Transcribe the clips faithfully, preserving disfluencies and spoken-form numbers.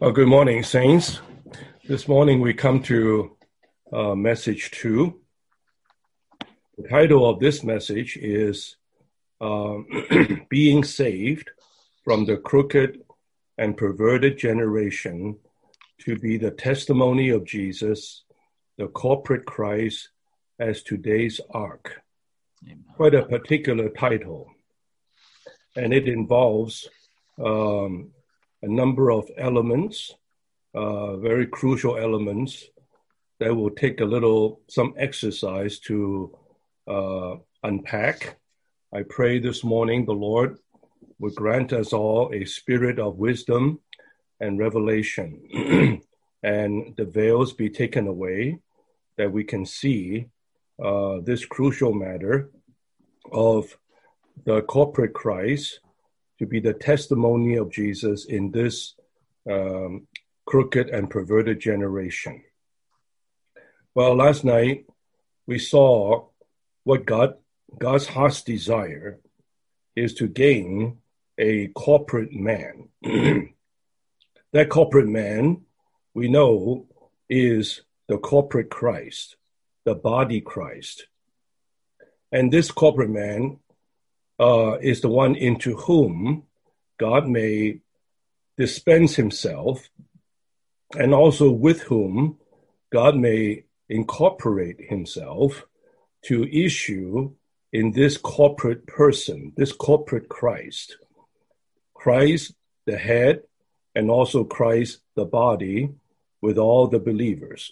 Well, good morning, Saints. This morning we come to uh, message two. The title of this message is um, Being Saved from the Crooked and Perverted Generation to be the Testimony of Jesus, the Corporate Christ as Today's Ark. Amen. Quite a particular title. And it involves um, a number of elements, uh, very crucial elements that will take a little, some exercise to uh, unpack. I pray this morning the Lord would grant us all a spirit of wisdom and revelation, and the veils be taken away, that we can see uh, this crucial matter of the corporate Christ to be the testimony of Jesus in this um, crooked and perverted generation. Well, last night we saw what God, God's heart's desire is to gain a corporate man. That corporate man, we know, is the corporate Christ, the body Christ. And this corporate man Uh, is the one into whom God may dispense himself, and also with whom God may incorporate himself to issue in this corporate person, this corporate Christ. Christ, the head, and also Christ, the body, with all the believers.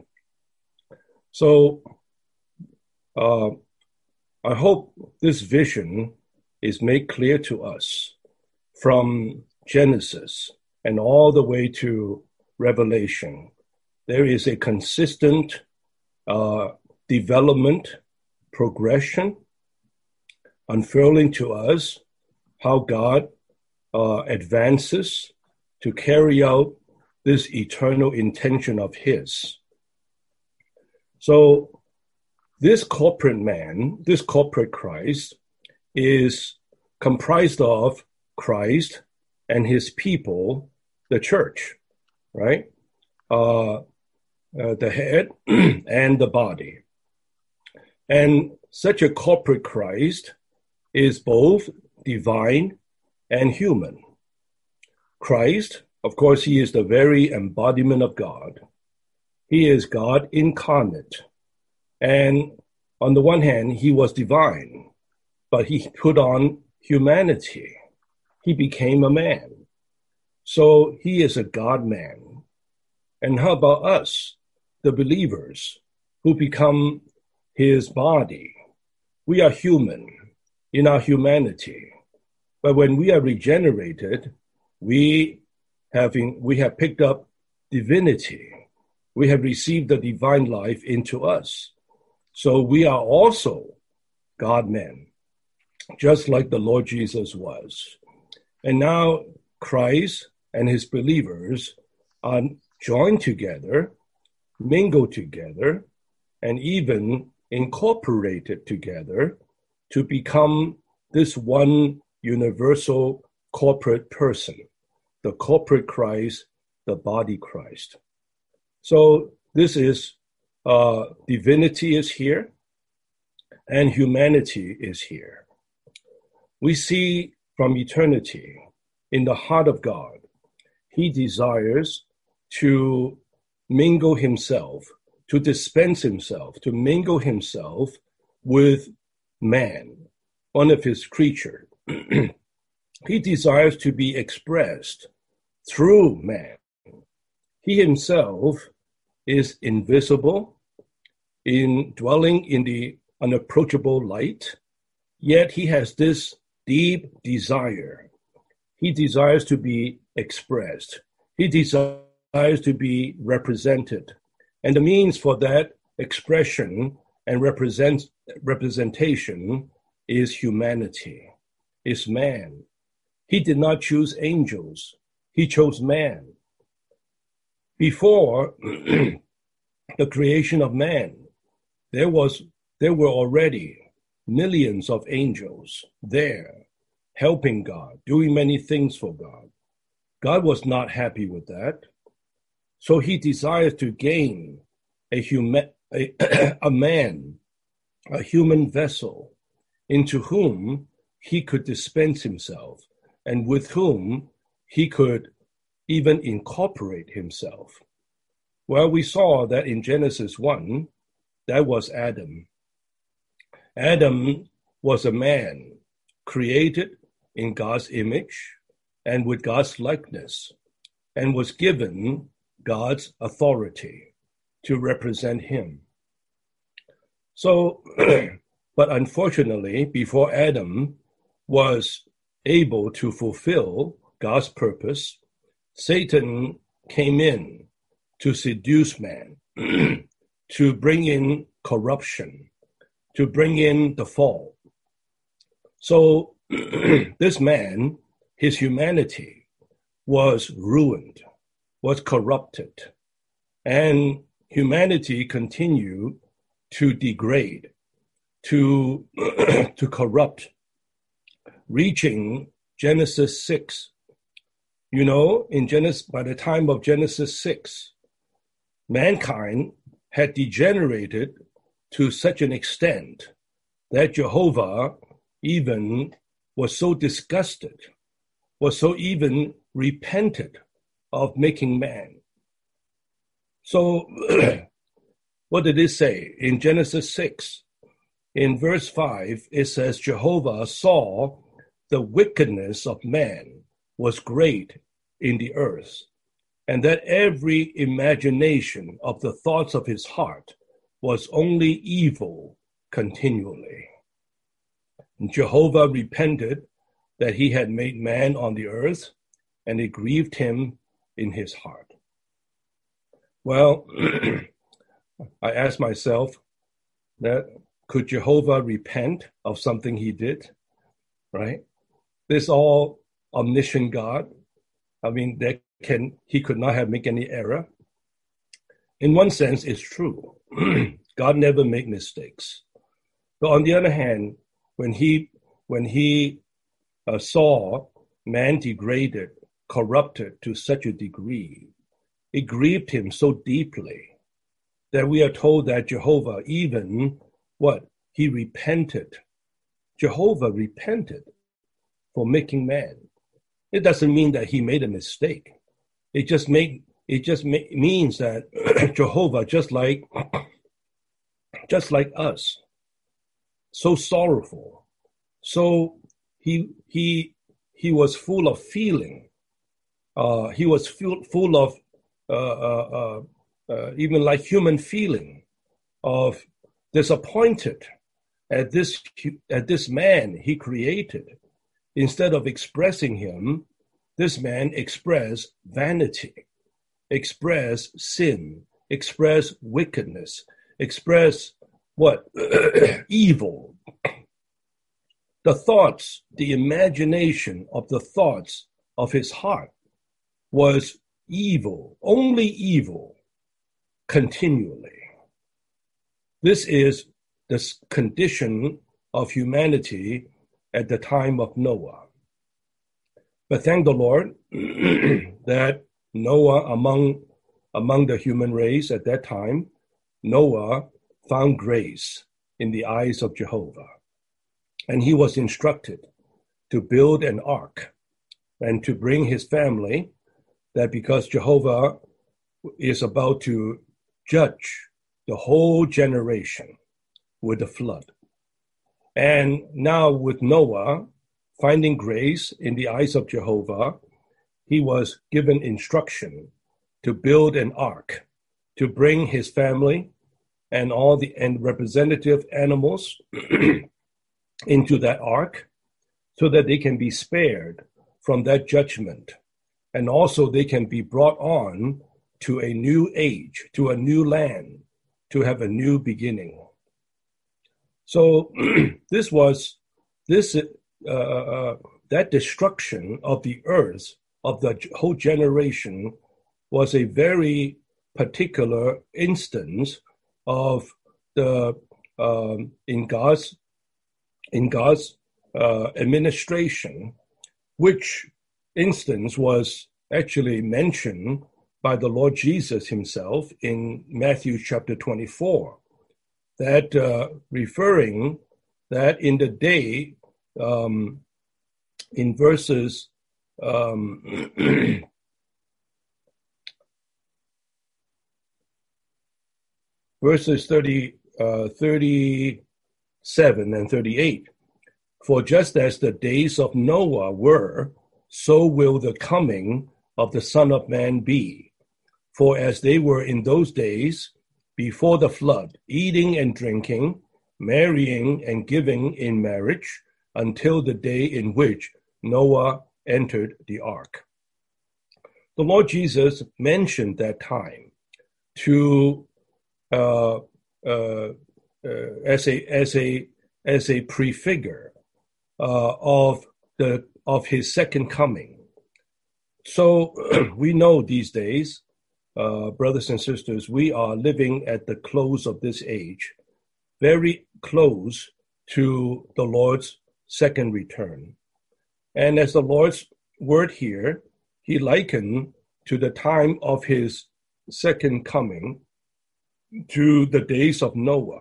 So, uh, I hope this vision is made clear to us from Genesis and all the way to Revelation. There is a consistent uh, development, progression, unfurling to us how God uh, advances to carry out this eternal intention of his. So this corporate man, this corporate Christ, is comprised of Christ and his people, the church, right? Uh, uh, the head and the body. And such a corporate Christ is both divine and human. Christ, of course, he is the very embodiment of God. He is God incarnate. And on the one hand, he was divine, but he put on humanity. He became a man. So he is a God-man. And how about us, the believers, who become his body? We are human in our humanity. But when we are regenerated, we, having, we have picked up divinity. We have received the divine life into us. So we are also God-men, just like the Lord Jesus was. And now Christ and his believers are joined together, mingled together, and even incorporated together to become this one universal corporate person, the corporate Christ, the body Christ. So this is, uh, divinity is here, and humanity is here. We see from eternity, in the heart of God, he desires to mingle himself, to dispense himself, to mingle himself with man, one of his creatures. He desires to be expressed through man. He himself is invisible, in dwelling in the unapproachable light, yet he has this deep desire. He desires to be expressed. He desires to be represented. And the means for that expression and represent, representation is humanity, is man. He did not choose angels. He chose man. Before the creation of man, there was there were already millions of angels there, helping God, doing many things for God. God was not happy with that. So he desired to gain a, human, a, a man, a human vessel, into whom he could dispense himself and with whom he could even incorporate himself. Well, we saw that in Genesis one, that was Adam. Adam was a man created in God's image and with God's likeness, and was given God's authority to represent him. So, but unfortunately, before Adam was able to fulfill God's purpose, Satan came in to seduce man, to bring in corruption, to bring in the fall. So this man, his humanity was ruined, was corrupted, and humanity continued to degrade, to, to corrupt, reaching Genesis six. You know, in Genesis, by the time of Genesis six, mankind had degenerated to such an extent that Jehovah even was so disgusted, was so even repented of making man. So what did it say? In Genesis six, in verse five, it says, Jehovah saw the wickedness of man was great in the earth, and that every imagination of the thoughts of his heart was only evil continually. And Jehovah repented that he had made man on the earth, and it grieved him in his heart. Well, I asked myself that could Jehovah repent of something he did, right? This all omniscient God. I mean, that can he could not have made any error. In one sense, it's true. God never made mistakes. But on the other hand, when he when he uh, saw man degraded, corrupted to such a degree, it grieved him so deeply that we are told that Jehovah even, what? He repented. Jehovah repented for making man. It doesn't mean that he made a mistake. It just make it just ma- means that Jehovah, just like just like us, so sorrowful, so he he he was full of feeling. Uh, he was full full of uh, uh, uh, uh, even like human feeling of disappointed at this at this man he created. Instead of expressing him, this man expressed vanity, expressed sin, expressed wickedness, expressed what? Evil. The thoughts, the imagination of the thoughts of his heart was evil, only evil, continually. This is the condition of humanity at the time of Noah. But thank the Lord that Noah, among, among the human race at that time, Noah found grace in the eyes of Jehovah. And he was instructed to build an ark and to bring his family, that because Jehovah is about to judge the whole generation with the flood. And now with Noah finding grace in the eyes of Jehovah, he was given instruction to build an ark, to bring his family and all the and representative animals into that ark so that they can be spared from that judgment. And also they can be brought on to a new age, to a new land, to have a new beginning. So this was, this uh, uh, that destruction of the earth, of the whole generation, was a very particular instance of the, um, in God's, in God's uh, administration, which instance was actually mentioned by the Lord Jesus himself in Matthew chapter twenty-four, that uh, referring that in the day, um, in verses um, verses thirty, uh, thirty-seven and thirty-eight, for just as the days of Noah were, so will the coming of the Son of Man be. For as they were in those days before the flood, eating and drinking, marrying and giving in marriage, until the day in which Noah entered the ark. The Lord Jesus mentioned that time to uh, uh, uh, as a as a as a prefigure uh, of the of his second coming. So we know these days, uh, brothers and sisters, we are living at the close of this age, very close to the Lord's second return. And as the Lord's word here, he likened to the time of his second coming to the days of Noah,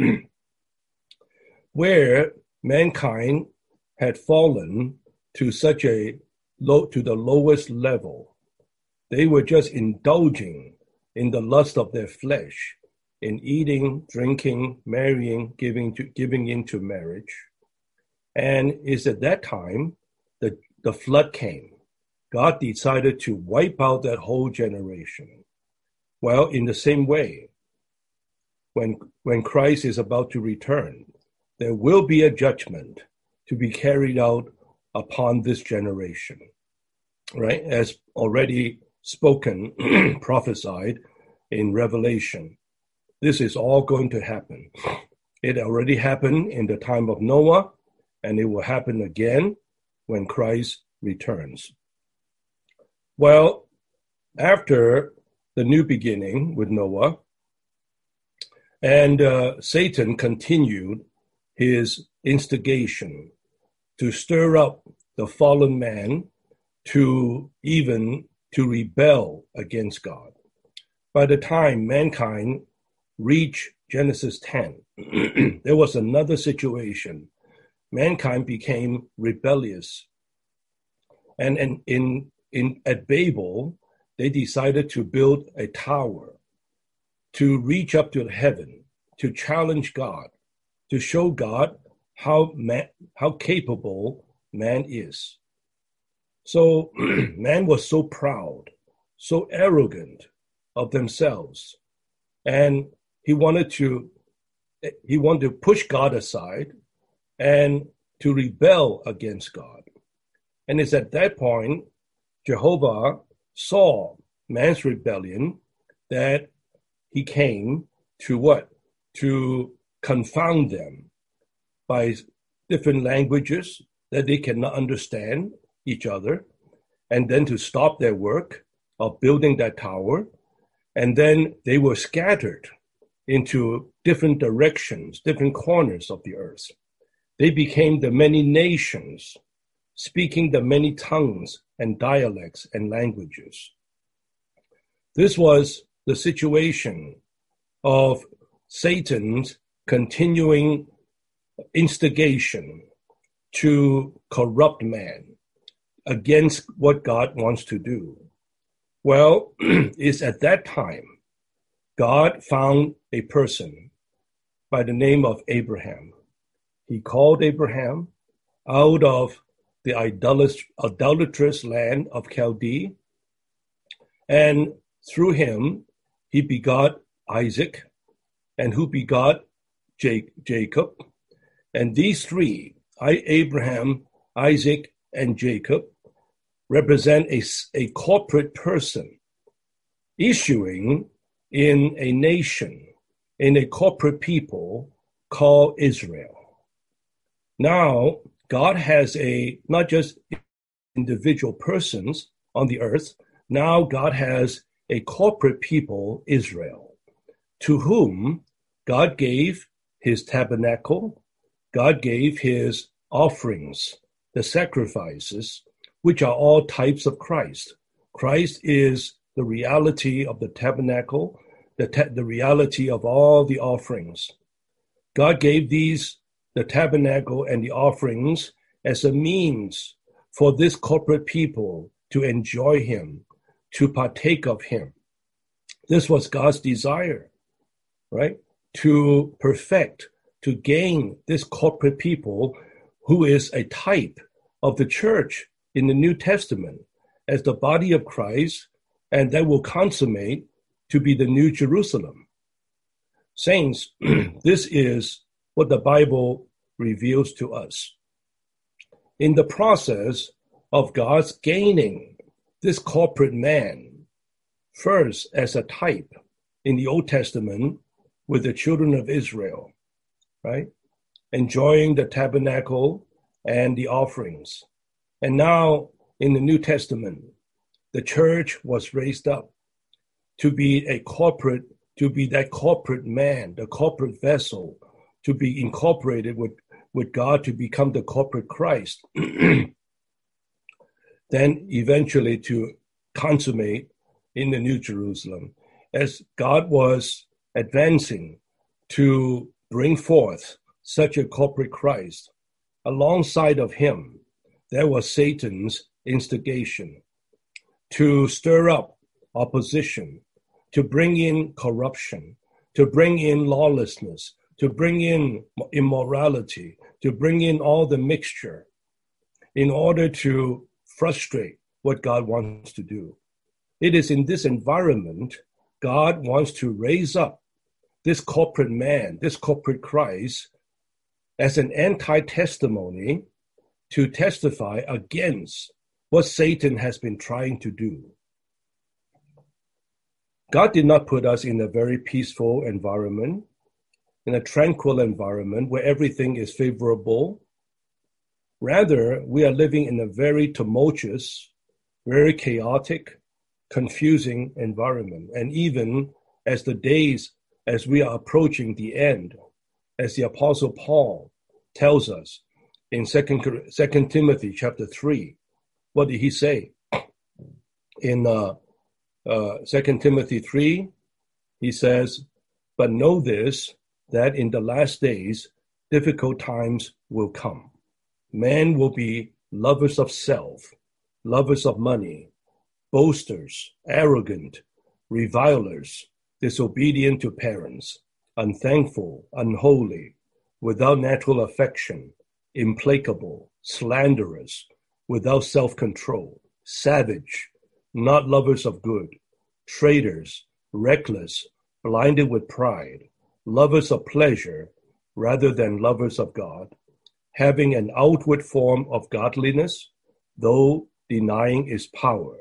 where mankind had fallen to such a low, to the lowest level. They were just indulging in the lust of their flesh, in eating, drinking, marrying, giving to giving into marriage. And it's at that time that the flood came. God decided to wipe out that whole generation. Well, in the same way, when when Christ is about to return, there will be a judgment to be carried out upon this generation, right? As already spoken, prophesied in Revelation. This is all going to happen. It already happened in the time of Noah, and it will happen again when Christ returns. Well, after the new beginning with Noah, and uh, Satan continued his instigation to stir up the fallen man to even to rebel against God. By the time mankind reached Genesis ten, there was another situation. Mankind became rebellious. And, and in, in at Babel, they decided to build a tower to reach up to heaven, to challenge God, to show God how man, how capable man is. So man was so proud, so arrogant of themselves, and he wanted to he wanted to push God aside and to rebel against God. And it's at that point Jehovah saw man's rebellion, that he came to what? To confound them by different languages that they cannot understand each other, and then to stop their work of building that tower. And then they were scattered into different directions, different corners of the earth. They became the many nations, speaking the many tongues and dialects and languages. This was the situation of Satan's continuing instigation to corrupt man against what God wants to do. Well, it's at that time God found a person by the name of Abraham. He called Abraham out of the idolatrous land of Chaldee, and through him he begot Isaac, and who begot Jacob. And these three, Abraham, Isaac, and Jacob, represent a, a corporate person issuing in a nation, in a corporate people called Israel. Now, God has a, not just individual persons on the earth, now God has a corporate people, Israel, to whom God gave his tabernacle, God gave his offerings, the sacrifices, which are all types of Christ. Christ is the reality of the tabernacle, the, ta- the reality of all the offerings. God gave these, the tabernacle and the offerings, as a means for this corporate people to enjoy him, to partake of him. This was God's desire, right? To perfect, to gain this corporate people who is a type of the church in the New Testament as the body of Christ, and that will consummate to be the New Jerusalem. Saints, this is what the Bible reveals to us. In the process of God's gaining this corporate man, first as a type in the Old Testament with the children of Israel, right? Enjoying the tabernacle and the offerings. And now in the New Testament, the church was raised up to be a corporate, to be that corporate man, the corporate vessel, to be incorporated with, with God to become the corporate Christ. Then eventually to consummate in the New Jerusalem, as God was advancing to bring forth such a corporate Christ. Alongside of him, there was Satan's instigation to stir up opposition, to bring in corruption, to bring in lawlessness, to bring in immorality, to bring in all the mixture in order to frustrate what God wants to do. It is in this environment God wants to raise up this corporate man, this corporate Christ, as an anti-testimony to testify against what Satan has been trying to do. God did not put us in a very peaceful environment, in a tranquil environment where everything is favorable. Rather, we are living in a very tumultuous, very chaotic, confusing environment. And even as the days, as we are approaching the end, as the Apostle Paul tells us in Second Timothy chapter three, what did he say? In uh, uh, Second Timothy three, he says, "But know this, that in the last days, difficult times will come. Men will be lovers of self, lovers of money, boasters, arrogant, revilers, disobedient to parents, unthankful, unholy, without natural affection, implacable, slanderous, without self-control, savage, not lovers of good, traitors, reckless, blinded with pride, lovers of pleasure rather than lovers of God, having an outward form of godliness, though denying its power."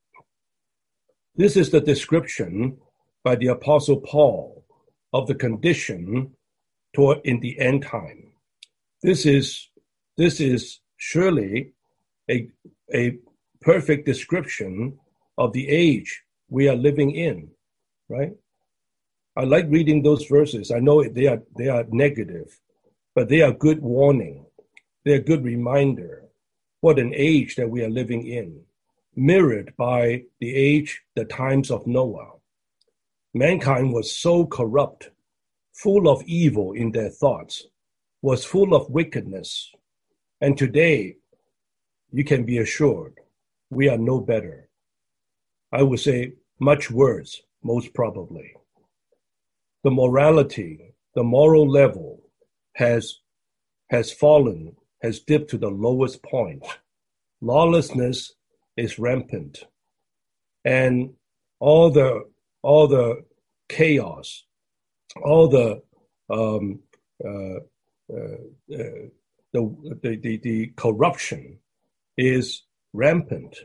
This is the description by the Apostle Paul of the condition toward in the end time. This is this is surely a, a perfect description of the age we are living in, right? I like reading those verses. I know they are they are negative, but they are good warning. They're a good reminder what an age that we are living in, mirrored by the age, the times of Noah. Mankind was so corrupt, full of evil in their thoughts, was full of wickedness. And today, you can be assured, we are no better. I would say much worse, most probably. The morality, the moral level has, has fallen, has dipped to the lowest point. Lawlessness is rampant. And all the, all the chaos, all the, um, uh, uh, uh, the, the, the, the corruption is rampant.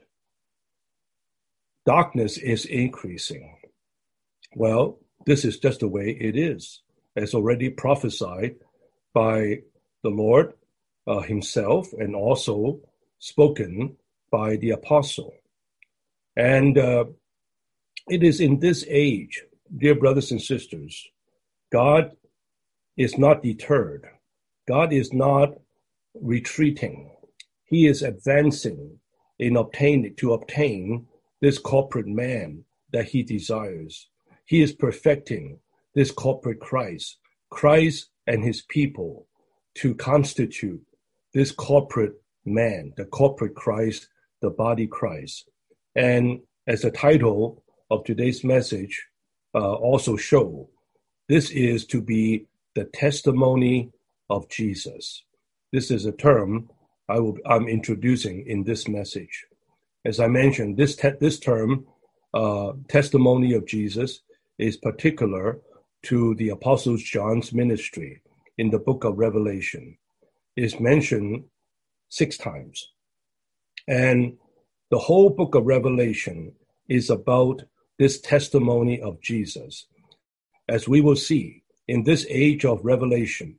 Darkness is increasing. Well, this is just the way it is, as already prophesied by the Lord uh, himself and also spoken by the apostle. And uh, it is in this age, dear brothers and sisters, God is not deterred. God is not retreating. He is advancing in obtaining to obtain this corporate man that he desires. He is perfecting this corporate Christ, Christ and his people to constitute this corporate man, the corporate Christ, the body Christ. And as the title of today's message uh, also show, this is to be the testimony of Jesus. This is a term I will, I'm introducing in this message. As I mentioned, this, te- this term, uh, testimony of Jesus, is particular to the Apostle John's ministry in the book of Revelation. It is mentioned six times. And the whole book of Revelation is about this testimony of Jesus. As we will see, in this age of revelation,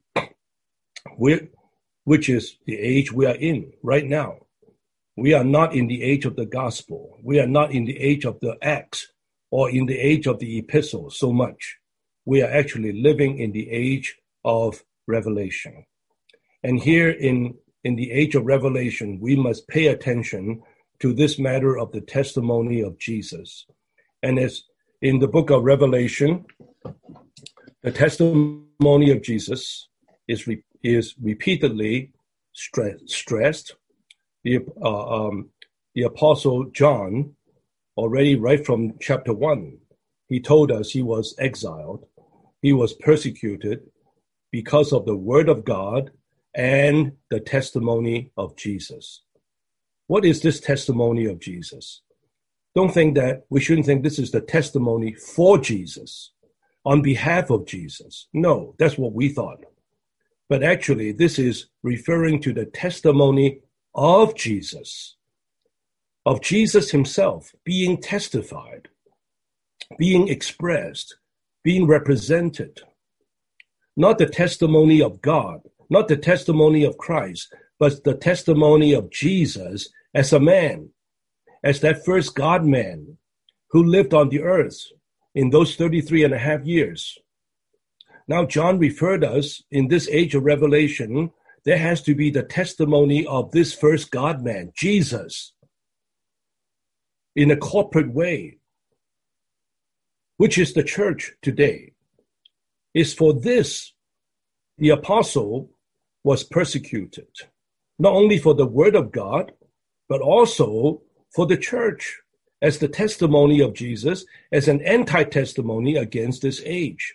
which is the age we are in right now, we are not in the age of the gospel. We are not in the age of the Acts or in the age of the epistles so much. We are actually living in the age of revelation. And here in, in the age of revelation, we must pay attention to this matter of the testimony of Jesus. And as in the book of Revelation, the testimony of Jesus is, re, is repeatedly stress, stressed. The, uh, um, the Apostle John, already right from chapter one, he told us he was exiled. He was persecuted because of the word of God and the testimony of Jesus. What is this testimony of Jesus? Don't think that, we shouldn't think this is the testimony for Jesus, on behalf of Jesus. No, that's what we thought. But actually, this is referring to the testimony of Jesus, of Jesus himself being testified, being expressed, being represented. Not the testimony of God, not the testimony of Christ, but the testimony of Jesus as a man, as that first God-man who lived on the earth in those thirty-three and a half years. Now, John referred us in this age of revelation, there has to be the testimony of this first God-man, Jesus, in a corporate way, which is the church today. Is for this, the apostle was persecuted, not only for the word of God, but also for the church as the testimony of Jesus, as an anti-testimony against this age.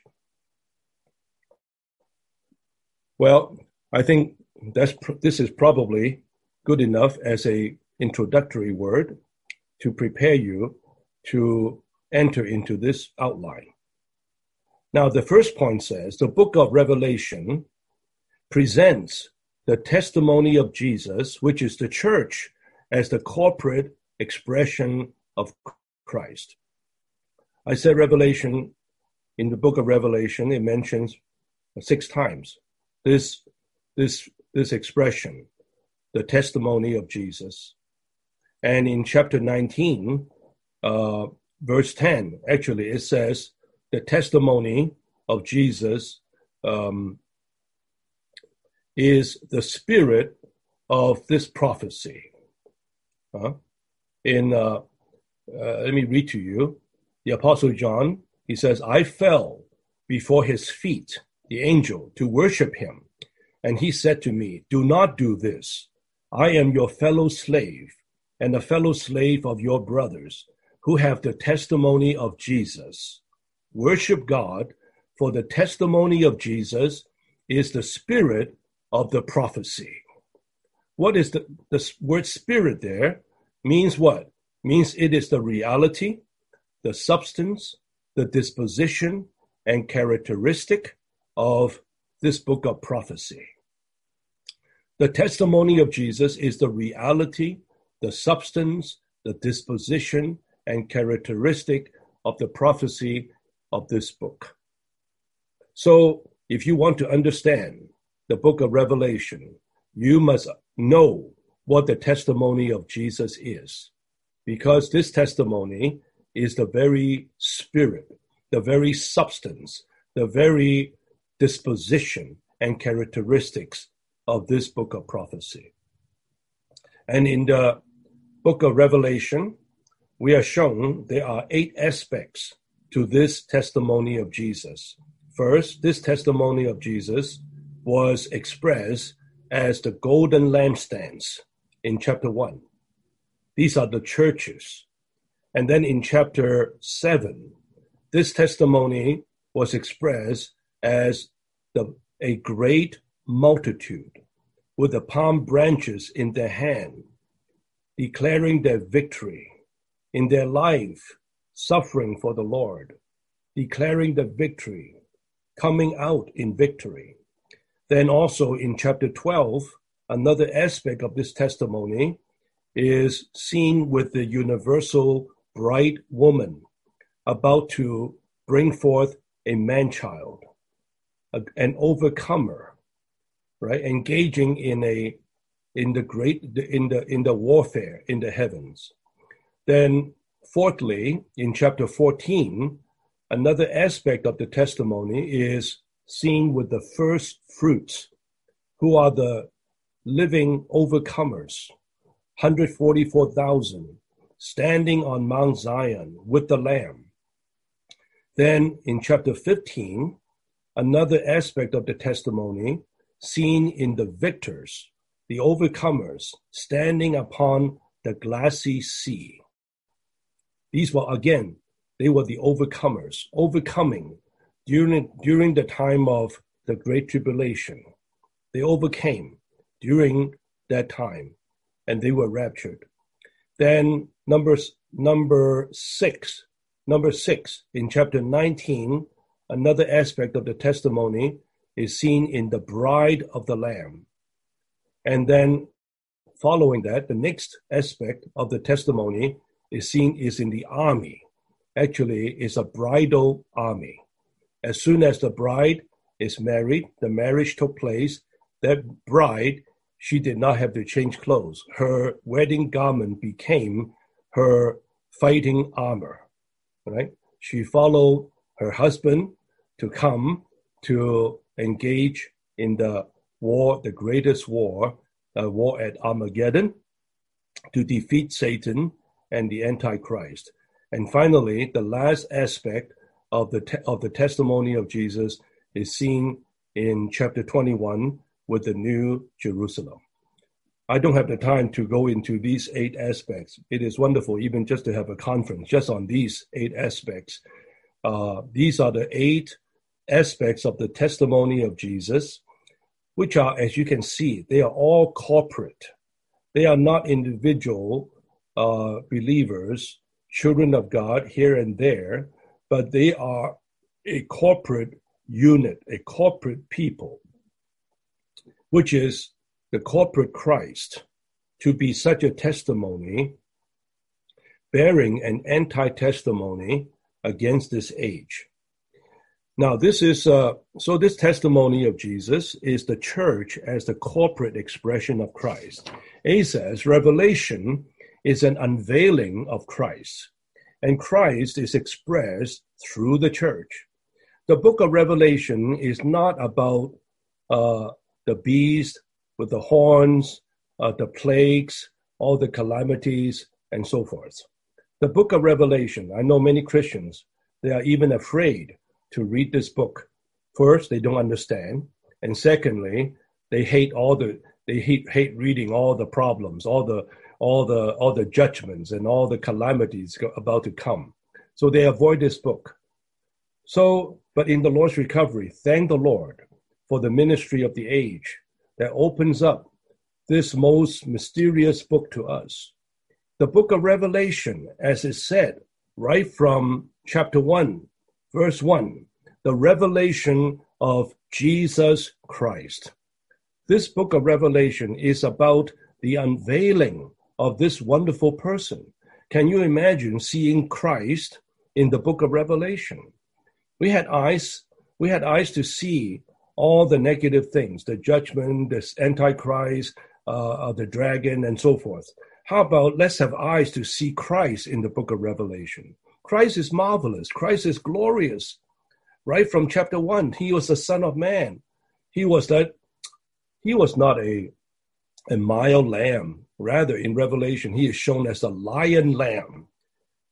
Well, I think that's this is probably good enough as a introductory word to prepare you to enter into this outline. Now, the first point says, the book of Revelation presents the testimony of Jesus, which is the church, as the corporate expression of Christ. I said Revelation, in the book of Revelation, it mentions six times this, this, this expression, the testimony of Jesus. And in chapter nineteen, uh, verse ten, actually it says the testimony of Jesus um, is the spirit of this prophecy. Uh, in uh, uh, let me read to you. The Apostle John, he says, I fell before his feet, the angel, to worship him. And he said to me, do not do this. I am your fellow slave and a fellow slave of your brothers who have the testimony of Jesus. Worship God, for the testimony of Jesus is the spirit of the prophecy. What is the, the word spirit there? Means what? Means it is the reality, the substance, the disposition, and characteristic of this book of prophecy. The testimony of Jesus is the reality, the substance, the disposition, and characteristic of the prophecy of this book. So, if you want to understand the book of Revelation, you must know what the testimony of Jesus is, because this testimony is the very spirit, the very substance, the very disposition and characteristics of this book of prophecy. And in the book of Revelation, we are shown there are eight aspects to this testimony of Jesus. First, this testimony of Jesus was expressed as the golden lampstands in chapter one. These are the churches. And then in chapter seven, this testimony was expressed as the, a great multitude with the palm branches in their hand, declaring their victory in their life, suffering for the Lord, declaring the victory, coming out in victory. Then also in chapter twelve, another aspect of this testimony is seen with the universal bright woman about to bring forth a man-child, an overcomer, right? Engaging in a in the great in the in the warfare in the heavens. Then fourthly, in chapter fourteen, another aspect of the testimony is seen with the first fruits, who are the living overcomers, one hundred forty-four thousand, standing on Mount Zion with the Lamb. Then in chapter fifteen, another aspect of the testimony seen in the victors, the overcomers, standing upon the glassy sea. These were, again, they were the overcomers, overcoming during, during the time of the Great Tribulation. They overcame during that time, and they were raptured. Then number, number six, number six, in chapter nineteen, another aspect of the testimony is seen in the bride of the Lamb. And then following that, the next aspect of the testimony is seen is in the army. Actually, it's a bridal army. As soon as the bride is married, the marriage took place, that bride, she did not have to change clothes. Her wedding garment became her fighting armor, right? She followed her husband to come to engage in the war, the greatest war, the war at Armageddon, to defeat Satan and the Antichrist. And finally, the last aspect of the te- of the testimony of Jesus is seen in chapter twenty-one with the New Jerusalem. I don't have the time to go into these eight aspects. It is wonderful even just to have a conference just on these eight aspects. Uh, these are the eight aspects of the testimony of Jesus, which are, as you can see, they are all corporate. They are not individual uh, believers, children of God here and there, but they are a corporate unit, a corporate people, which is the corporate Christ, to be such a testimony, bearing an anti-testimony against this age. Now, this is, uh, so this testimony of Jesus is the church as the corporate expression of Christ. He says Revelation is an unveiling of Christ, and Christ is expressed through the church. The book of Revelation is not about uh, the beast with the horns, uh, the plagues, all the calamities, and so forth. The book of Revelation, I know many Christians, they are even afraid to read this book. First, they don't understand. And secondly, they hate all the, they hate, hate reading all the problems, all the, all the, all the judgments and all the calamities about to come. So they avoid this book. So, but in the Lord's recovery, thank the Lord for the ministry of the age that opens up this most mysterious book to us. The book of Revelation, as is said, right from chapter one, verse one, the revelation of Jesus Christ. This book of Revelation is about the unveiling of this wonderful person. Can you imagine seeing Christ in the book of Revelation? We had eyes, we had eyes to see all the negative things, the judgment, this Antichrist, uh, the dragon, and so forth. How about let's have eyes to see Christ in the book of Revelation? Christ is marvelous. Christ is glorious. Right from chapter one, he was the Son of Man. He was that. He was not a, a mild lamb. Rather, in Revelation, he is shown as a lion lamb.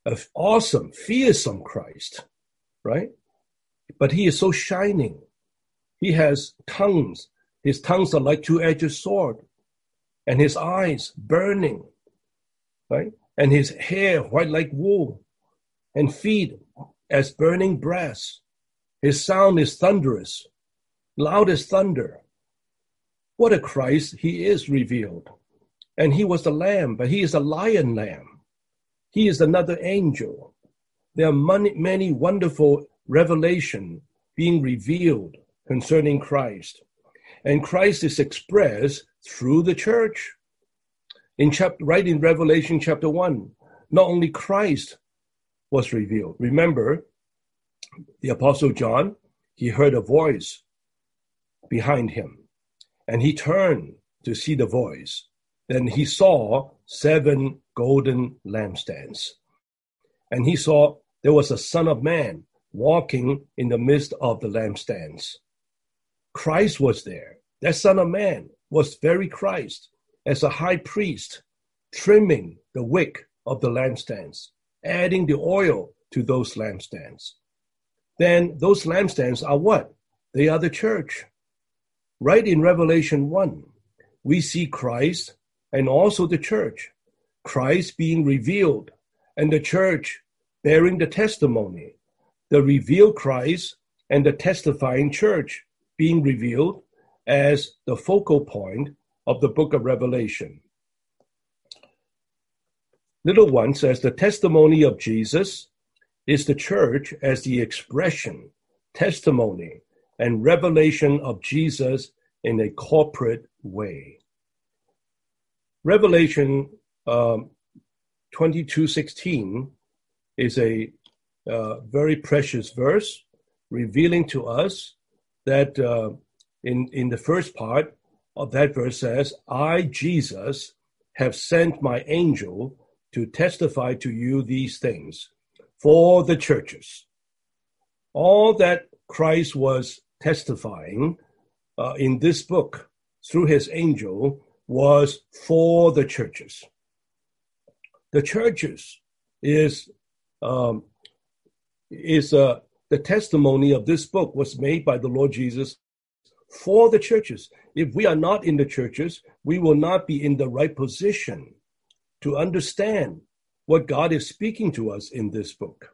an awesome, fearsome Christ, right? But he is so shining. He has tongues. His tongues are like two-edged sword, and his eyes burning, right? And his hair white like wool, and feet as burning brass. His sound is thunderous, loud as thunder. What a Christ he is revealed. And he was the lamb, but he is a lion lamb. He is another angel. There are many, many wonderful revelations being revealed concerning Christ. And Christ is expressed through the church. In chapter, right in Revelation chapter one, not only Christ was revealed. Remember, the Apostle John, he heard a voice behind him, and he turned to see the voice. Then he saw seven golden lampstands, and he saw there was a Son of Man walking in the midst of the lampstands. Christ was there. That Son of Man was very Christ, as a high priest, trimming the wick of the lampstands, adding the oil to those lampstands. Then those lampstands are what? They are the church. Right in Revelation one, we see Christ and also the church. Christ being revealed and the church bearing the testimony. The revealed Christ and the testifying church being revealed as the focal point of the book of Revelation. Little one says the testimony of Jesus is the church as the expression, testimony, and revelation of Jesus in a corporate way. Revelation um, twenty-two sixteen is a uh, very precious verse, revealing to us that uh, in, in the first part of that verse says, I, Jesus, have sent my angel to testify to you these things for the churches. All that Christ was testifying uh, in this book through his angel was for the churches. The churches is um, is uh, the testimony of this book was made by the Lord Jesus for the churches. If we are not in the churches, we will not be in the right position to understand what God is speaking to us in this book.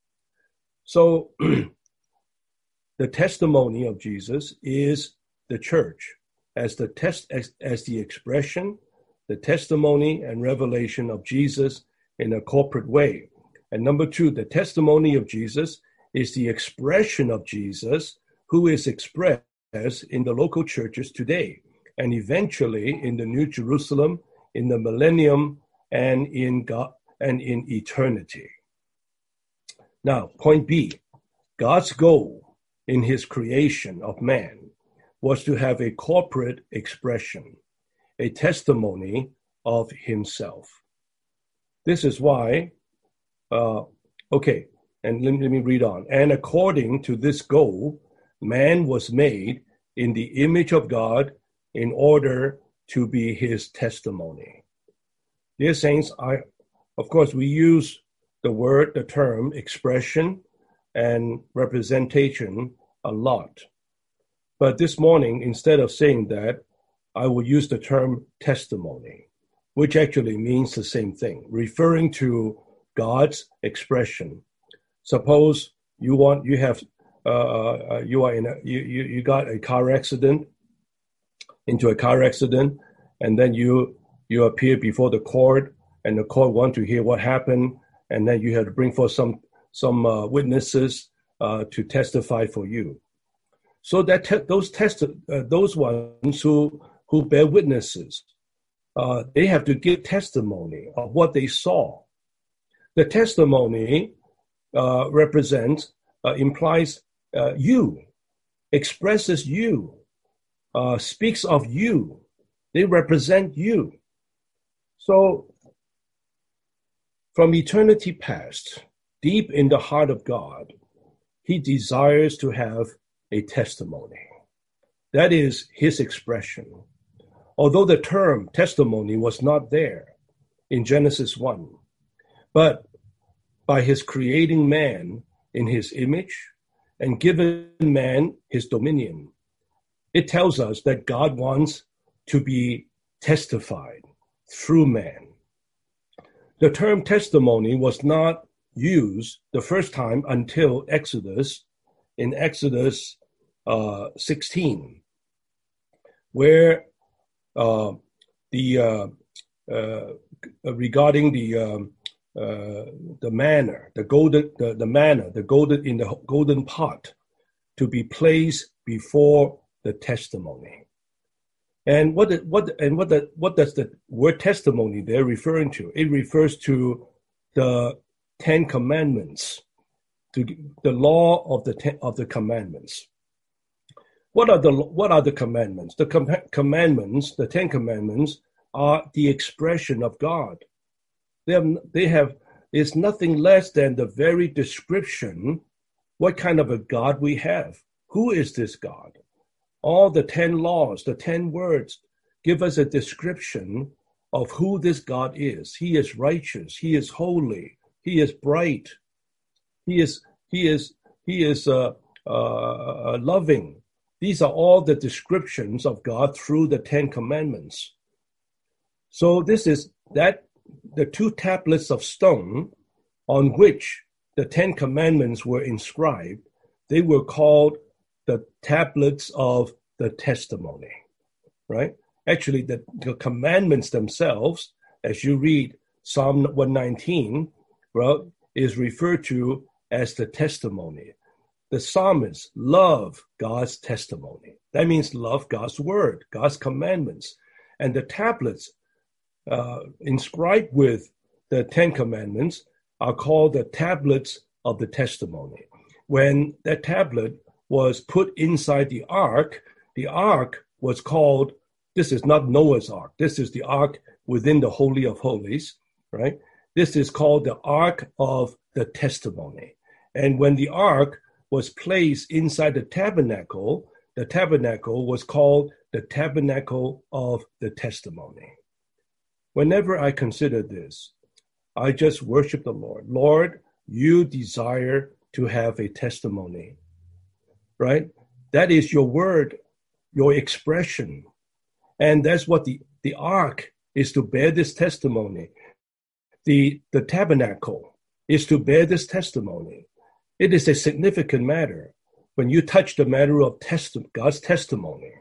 So the testimony of Jesus is the church as the test as, as the expression, the testimony and revelation of Jesus in a corporate way. And number two, the testimony of Jesus is the expression of Jesus who is expressed in the local churches today, and eventually in the New Jerusalem, in the millennium, and in God and in eternity. Now, point B, God's goal in his creation of man was to have a corporate expression, a testimony of himself. This is why, uh, okay, and let, let me read on. And according to this goal, man was made in the image of God in order to be his testimony. Dear saints, I, of course, we use the word, the term, expression and representation a lot. But this morning, instead of saying that, I will use the term testimony, which actually means the same thing, referring to God's expression. Suppose you want, you have, uh, you are in a, you, you, you got a car accident, into a car accident, and then you, you appear before the court, and the court want to hear what happened, and then you have to bring forth some, some uh, witnesses uh, to testify for you. So that te- those test uh, those ones who who bear witnesses, uh, they have to give testimony of what they saw. The testimony uh, represents uh, implies uh, you, expresses you, uh, speaks of you. They represent you. So from eternity past, deep in the heart of God, he desires to have a testimony. That is his expression. Although the term testimony was not there in Genesis one, but by his creating man in his image and given man his dominion. It tells us that God wants to be testified through man. The term testimony was not used the first time until Exodus, in Exodus uh, sixteen, where uh, the uh, uh, regarding the um, uh, the manna, the golden, the, the manna, the golden in the golden pot, to be placed before the testimony. And what the, what and what the, what does the word testimony there referring to? It refers to the Ten Commandments, to the law of the ten, of the commandments. What are the what are the commandments? The com- commandments, the Ten Commandments, are the expression of God. They have, they have is nothing less than the very description what kind of a God we have. Who is this God? All the ten laws, the ten words, give us a description of who this God is. He is righteous. He is holy. He is bright. He is he is he is uh, uh, loving. These are all the descriptions of God through the Ten Commandments. So this is that the two tablets of stone on which the Ten Commandments were inscribed. They were called the tablets of the testimony, right? Actually, the, the commandments themselves, as you read Psalm one nineteen, well, is referred to as the testimony. The psalmists love God's testimony. That means love God's word, God's commandments. And the tablets uh, inscribed with the Ten Commandments are called the tablets of the testimony. When that tablet was put inside the ark, the ark was called, this is not Noah's ark, this is the ark within the Holy of Holies, right? This is called the Ark of the Testimony. And when the ark was placed inside the tabernacle, the tabernacle was called the Tabernacle of the Testimony. Whenever I consider this, I just worship the Lord. Lord, you desire to have a testimony, right? That is your word, your expression. And that's what the, the ark is to bear this testimony. The, the tabernacle is to bear this testimony. It is a significant matter when you touch the matter of test, God's testimony.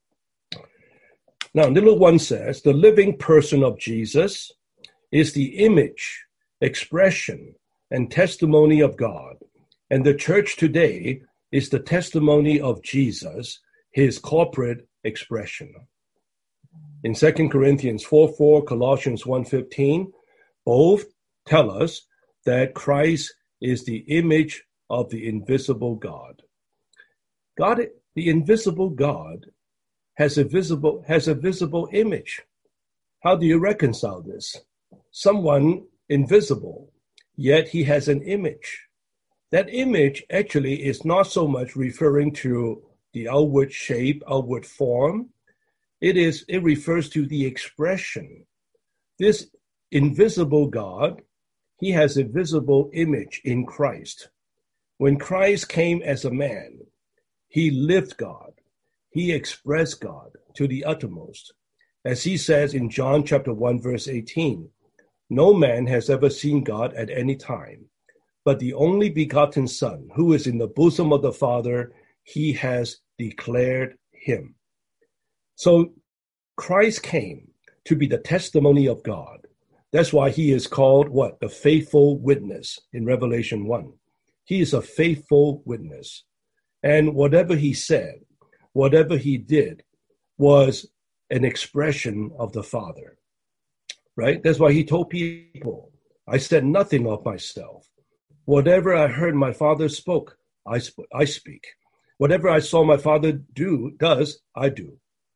Now, little one says, the living person of Jesus is the image, expression, and testimony of God. And the church today is the testimony of Jesus, his corporate expression. In Second Corinthians four four, Colossians one fifteen, both tell us that Christ is the image of the invisible God. God, the invisible God, has a visible has a visible image. How do you reconcile this? Someone invisible, yet he has an image. That image actually is not so much referring to the outward shape, outward form. It is, it refers to the expression. This invisible God, he has a visible image in Christ. When Christ came as a man, he lived God. He expressed God to the uttermost. As he says in John chapter one, verse eighteen, no man has ever seen God at any time, but the only begotten Son, who is in the bosom of the Father, he has declared him. So Christ came to be the testimony of God. That's why he is called what? The faithful witness in Revelation one. He is a faithful witness. And whatever he said, whatever he did was an expression of the Father, right? That's why he told people, I said nothing of myself. Whatever I heard my Father spoke, I, sp- I speak. Whatever I saw my Father do, does, I do.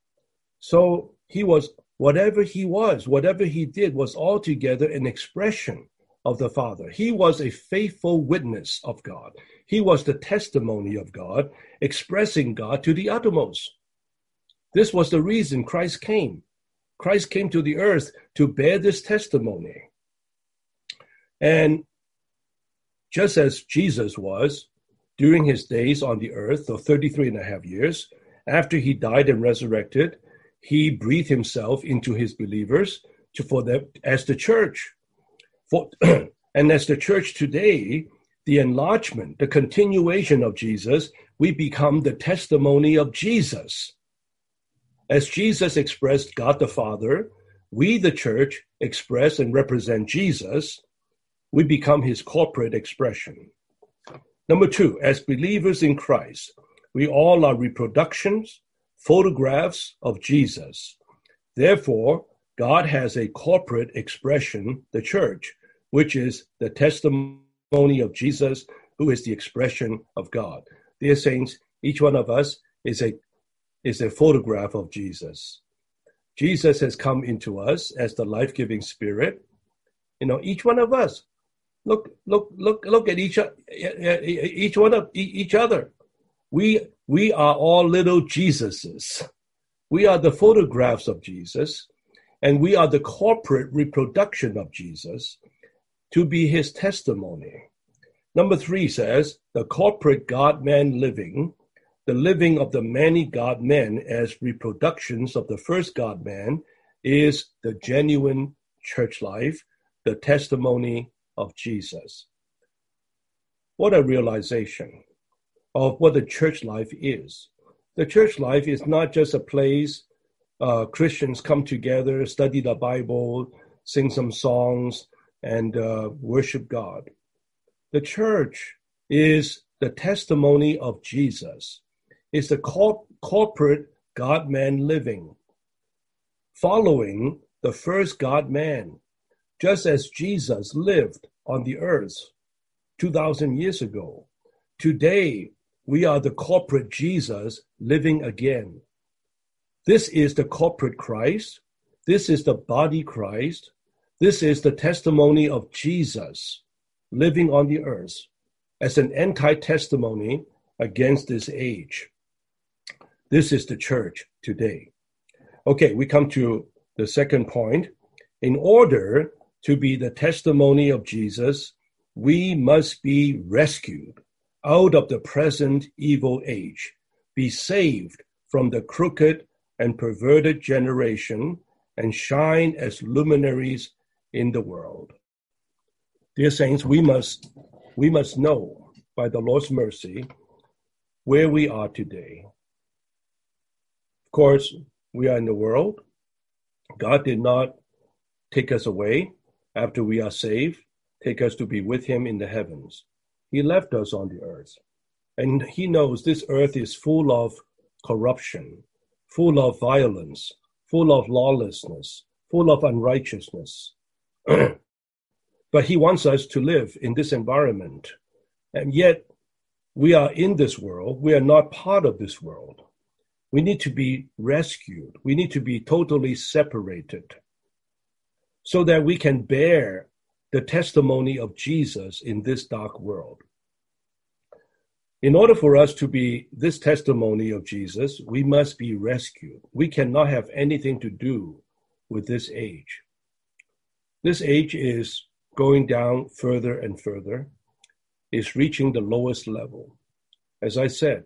So he was, whatever he was, whatever he did was altogether an expression of the Father. He was a faithful witness of God. He was the testimony of God, expressing God to the uttermost. This was the reason Christ came. Christ came to the earth to bear this testimony. And just as Jesus was during his days on the earth of thirty-three and a half years, after he died and resurrected, he breathed himself into his believers to, for them as the church. For, and as the church today, the enlargement, the continuation of Jesus, we become the testimony of Jesus. As Jesus expressed God the Father, we, the church, express and represent Jesus. We become his corporate expression. Number two, as believers in Christ, we all are reproductions, photographs of Jesus. Therefore, God has a corporate expression, the church, which is the testimony of Jesus, who is the expression of God. Dear saints, each one of us is a, is a photograph of Jesus. Jesus has come into us as the life-giving Spirit. You know, each one of us, look, look, look, look at each, each one of each other. We, we are all little Jesuses. We are the photographs of Jesus, and we are the corporate reproduction of Jesus to be his testimony. Number three says, the corporate God-man living, the living of the many God-men as reproductions of the first God-man, is the genuine church life, the testimony of Jesus. What a realization of what the church life is. The church life is not just a place uh, Christians come together, study the Bible, sing some songs, and uh, worship God. The church is the testimony of Jesus. It's the corp- corporate God-man living, following the first God-man, just as Jesus lived on the earth two thousand years ago. Today, we are the corporate Jesus living again. This is the corporate Christ. This is the body Christ. This is the testimony of Jesus living on the earth as an anti-testimony against this age. This is the church today. Okay, we come to the second point. In order to be the testimony of Jesus, we must be rescued out of the present evil age, be saved from the crooked and perverted generation, and shine as luminaries in the world. Dear saints, we must, we must know by the Lord's mercy where we are today. Of course, we are in the world. God did not take us away after we are saved, take us to be with him in the heavens. He left us on the earth. And he knows this earth is full of corruption, full of violence, full of lawlessness, full of unrighteousness. But he wants us to live in this environment. And yet, we are in this world. We are not part of this world. We need to be rescued. We need to be totally separated so that we can bear the testimony of Jesus in this dark world. In order for us to be this testimony of Jesus, we must be rescued. We cannot have anything to do with this age. This age is going down further and further, is reaching the lowest level. As I said,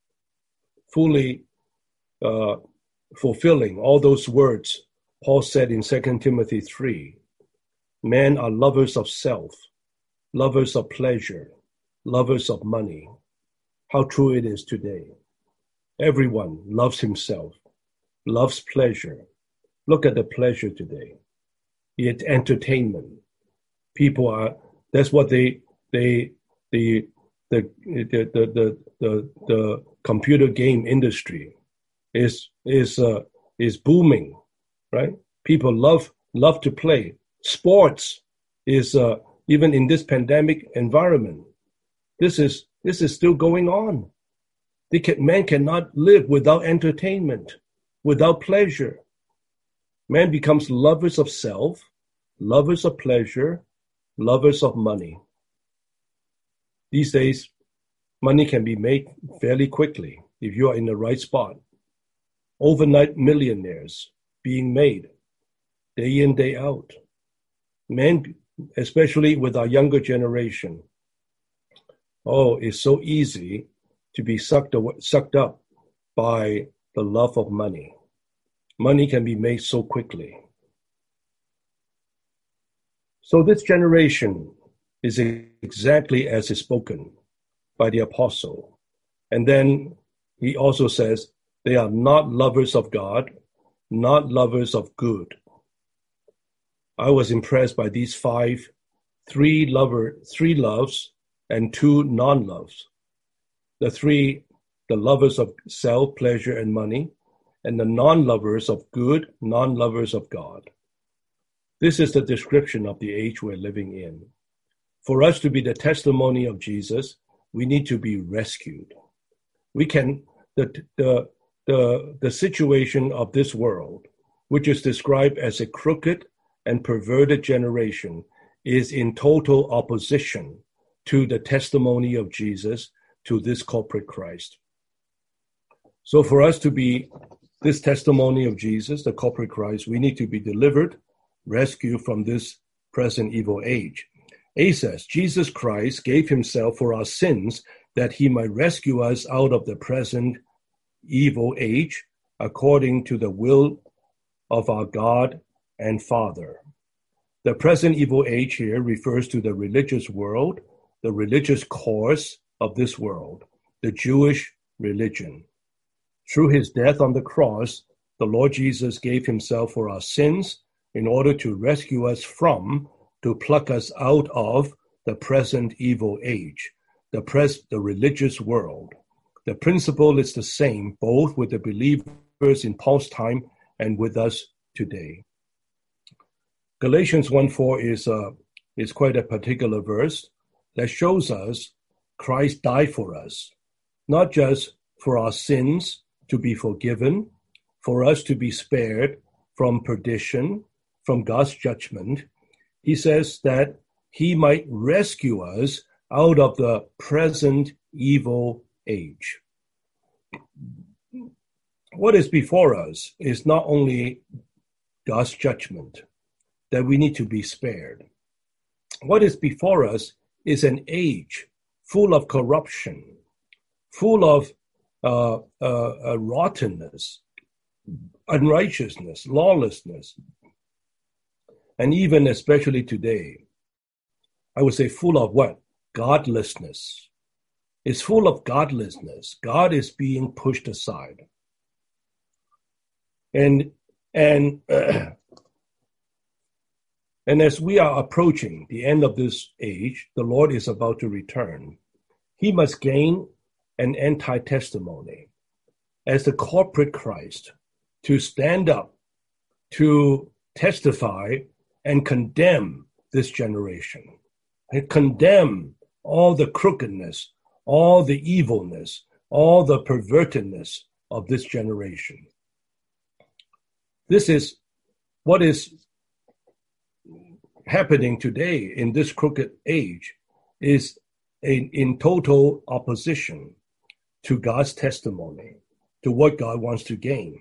fully uh, fulfilling all those words Paul said in Second Timothy three. Men are lovers of self, lovers of pleasure, lovers of money. How true it is today. Everyone loves himself, loves pleasure. Look at the pleasure today. It's entertainment. People are, that's what they, they, the, the, the, the, the, the, the computer game industry is, is, uh, is booming, right? People love, love to play. Sports is, uh, even in this pandemic environment, this is, this is still going on. They can, man cannot live without entertainment, without pleasure. Man becomes lovers of self, lovers of pleasure, lovers of money. These days, money can be made fairly quickly if you are in the right spot. Overnight millionaires being made day in, day out. Men, especially with our younger generation, oh, it's so easy to be sucked away, sucked up by the love of money. Money can be made so quickly. So this generation is exactly as is spoken by the apostle. And then he also says, they are not lovers of God, not lovers of good. I was impressed by these five, three lover, three loves and two non-loves. The three, the lovers of self, pleasure, and money, and the non-lovers of good, non-lovers of God. This is the description of the age we're living in. For us to be the testimony of Jesus, we need to be rescued. We can, the, the, the, the situation of this world, which is described as a crooked and perverted generation, is in total opposition to the testimony of Jesus, to this corporate Christ. So for us to be this testimony of Jesus, the corporate Christ, we need to be delivered, rescued from this present evil age. A says, Jesus Christ gave himself for our sins that he might rescue us out of the present evil age, according to the will of our God and Father. The present evil age here refers to the religious world, the religious course of this world, the Jewish religion. Through his death on the cross, the Lord Jesus gave himself for our sins in order to rescue us from, to pluck us out of the present evil age, the, pres- the religious world. The principle is the same both with the believers in Paul's time and with us today. Galatians one four is, uh, is quite a particular verse that shows us Christ died for us, not just for our sins to be forgiven, for us to be spared from perdition, from God's judgment. He says that he might rescue us out of the present evil age. What is before us is not only God's judgment, that we need to be spared. What is before us is an age full of corruption, full of uh, uh, uh, rottenness, unrighteousness, lawlessness, and even especially today, I would say full of what? Godlessness. It's full of godlessness. God is being pushed aside. And, and, uh, and as we are approaching the end of this age, the Lord is about to return. He must gain an anti-testimony as the corporate Christ to stand up, to testify and condemn this generation, and condemn all the crookedness, all the evilness, all the pervertedness of this generation. This is what is happening today in this crooked age, is in, in total opposition to God's testimony, to what God wants to gain.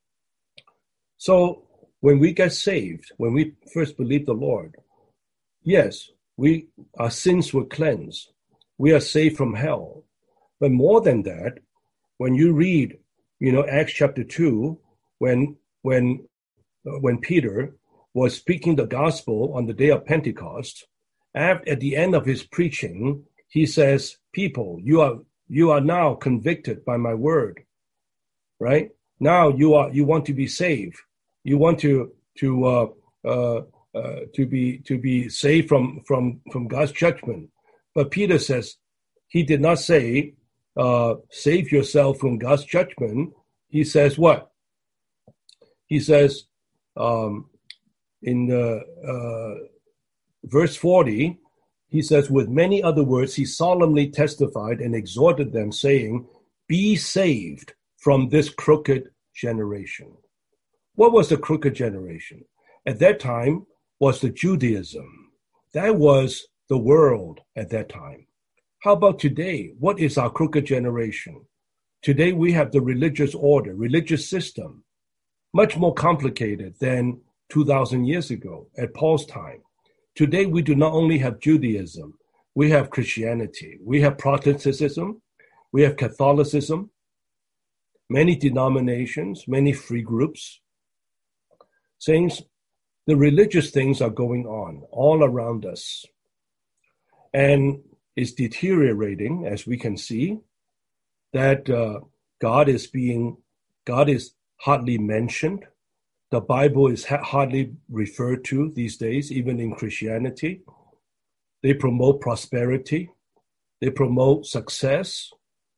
So when we get saved, when we first believe the Lord, yes, we our sins were cleansed. We are saved from hell. But more than that, when you read, you know, Acts chapter two, when when uh, when Peter was speaking the gospel on the day of Pentecost, at, at the end of his preaching, he says, "People, you are you are now convicted by my word, right? Now you are you want to be saved. You want to to uh, uh, uh, to be to be saved from from from God's judgment." But Peter says he did not say uh, save yourself from God's judgment. He says what? He says um, in the, uh, verse forty, he says, with many other words, he solemnly testified and exhorted them, saying, "Be saved from this crooked generation." What was the crooked generation? At that time was the Judaism. That was the world at that time. How about today? What is our crooked generation? Today we have the religious order, religious system, much more complicated than two thousand years ago at Paul's time. Today we do not only have Judaism, we have Christianity, we have Protestantism, we have Catholicism, many denominations, many free groups. Saints, the religious things are going on all around us. And it's deteriorating, as we can see, that uh, God is being, God is hardly mentioned. The Bible is ha- hardly referred to these days, even in Christianity. They promote prosperity. They promote success.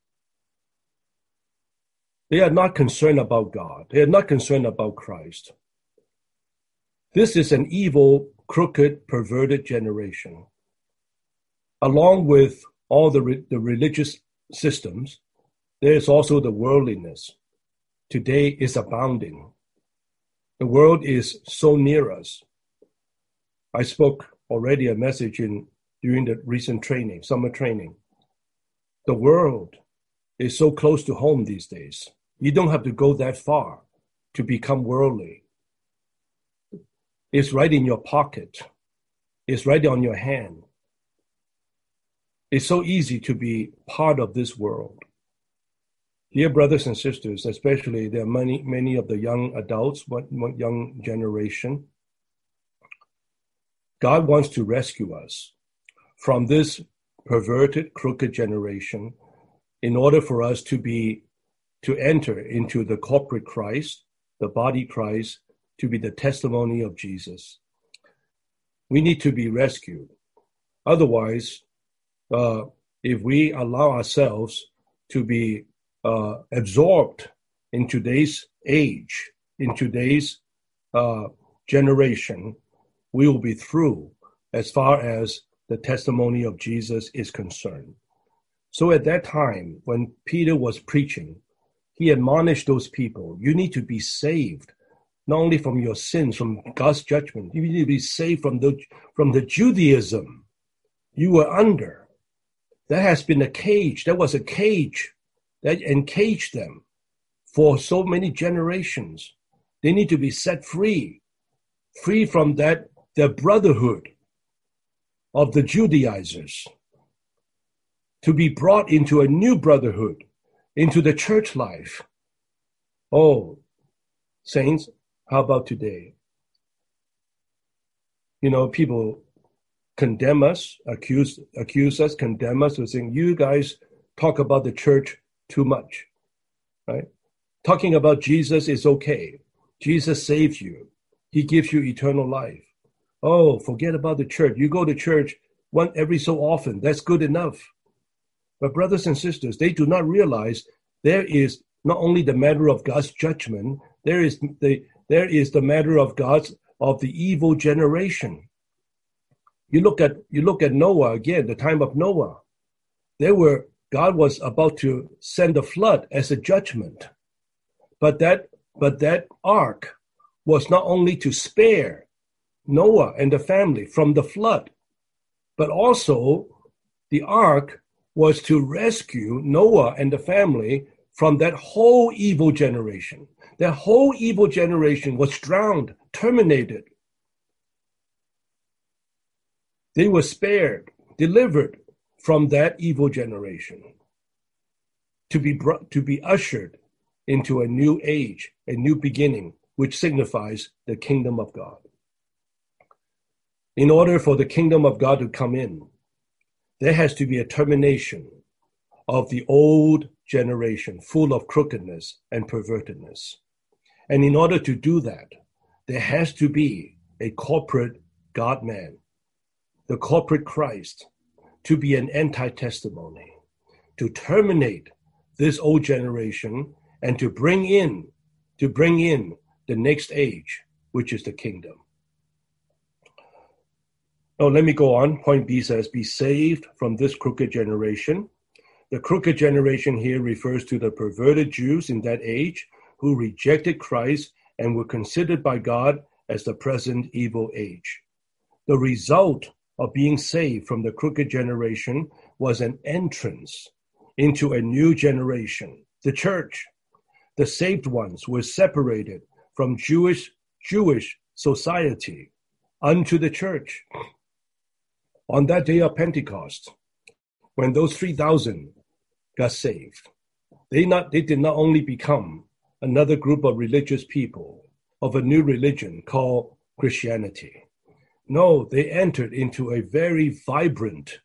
They are not concerned about God. They are not concerned about Christ. This is an evil, crooked, perverted generation. Along with all the, re- the religious systems, there is also the worldliness. Today is abounding. The world is so near us. I spoke already a message in during the recent training, summer training. The world is so close to home these days. You don't have to go that far to become worldly. It's right in your pocket. It's right on your hand. It's so easy to be part of this world. Dear brothers and sisters, especially there are many, many of the young adults, young generation. God wants to rescue us from this perverted, crooked generation in order for us to be, to enter into the corporate Christ, the body Christ, to be the testimony of Jesus. We need to be rescued. Otherwise, uh, if we allow ourselves to be uh, absorbed in today's age, in today's uh, generation, we will be through as far as the testimony of Jesus is concerned. So at that time, when Peter was preaching, he admonished those people, you need to be saved, not only from your sins, from God's judgment. You need to be saved from the, from the Judaism you were under. That has been a cage. That was a cage that encaged them for so many generations. They need to be set free, free from that, the brotherhood of the Judaizers, to be brought into a new brotherhood, into the church life. Oh, saints, how about today? You know, people condemn us, accuse accuse us, condemn us, for saying, you guys talk about the church too much, right? Talking about Jesus is okay. Jesus saves you. He gives you eternal life. Oh, forget about the church. You go to church one every so often. That's good enough. But brothers and sisters, they do not realize there is not only the matter of God's judgment, there is the there is the matter of God's of the evil generation. You look at you look at Noah again, the time of Noah. There were God was about to send a flood as a judgment. But that but that ark was not only to spare Noah and the family from the flood, but also the ark was to rescue Noah and the family from that whole evil generation. That whole evil generation was drowned, terminated. They were spared, delivered from that evil generation to be brought, to be ushered into a new age, a new beginning, which signifies the kingdom of God. In order for the kingdom of God to come in, there has to be a termination of the old generation full of crookedness and pervertedness. And in order to do that, there has to be a corporate God-man, the corporate Christ, to be an anti-testimony, to terminate this old generation and to bring in, to bring in the next age, which is the kingdom. Oh, let me go on. Point B says, be saved from this crooked generation. The crooked generation here refers to the perverted Jews in that age who rejected Christ and were considered by God as the present evil age. The result of being saved from the crooked generation was an entrance into a new generation, the church. The saved ones were separated from Jewish Jewish society unto the church. on that day of Pentecost, when those three thousand got saved, they not they did not only become another group of religious people of a new religion called Christianity. No, they entered into a very vibrant,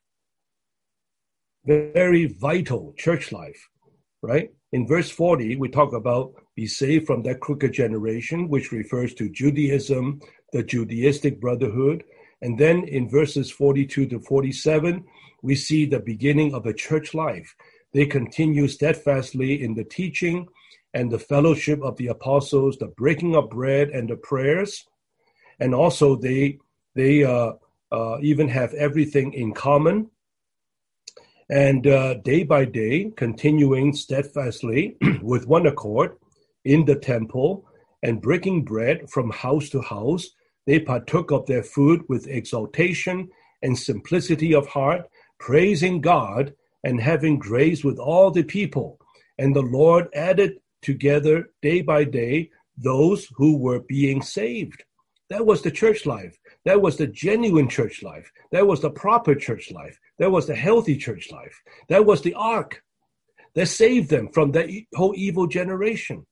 very vital church life, right? In verse forty, we talk about be saved from that crooked generation, which refers to Judaism, the Judaistic brotherhood. And then in verses forty-two to forty-seven, we see the beginning of a church life. They continue steadfastly in the teaching and the fellowship of the apostles, the breaking of bread and the prayers. And also they, they uh, uh, even have everything in common. And uh, day by day, continuing steadfastly with one accord in the temple and breaking bread from house to house, they partook of their food with exaltation and simplicity of heart, praising God and having grace with all the people. And the Lord added together day by day those who were being saved. That was the church life. That was the genuine church life. That was the proper church life. That was the healthy church life. That was the ark that saved them from that whole evil generation.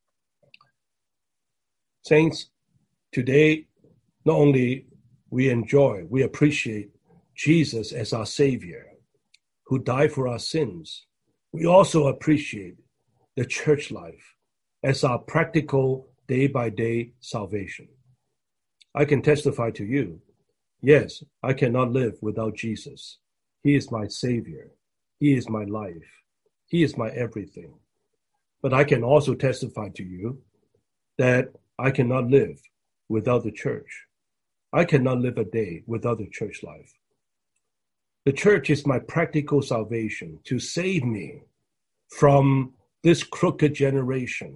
Saints, today, not only we enjoy, we appreciate Jesus as our Savior, who died for our sins, we also appreciate the church life as our practical day-by-day salvation. I can testify to you, yes, I cannot live without Jesus. He is my Savior. He is my life. He is my everything. But I can also testify to you that I cannot live without the church. I cannot live a day without the church life. The church is my practical salvation to save me from this crooked generation.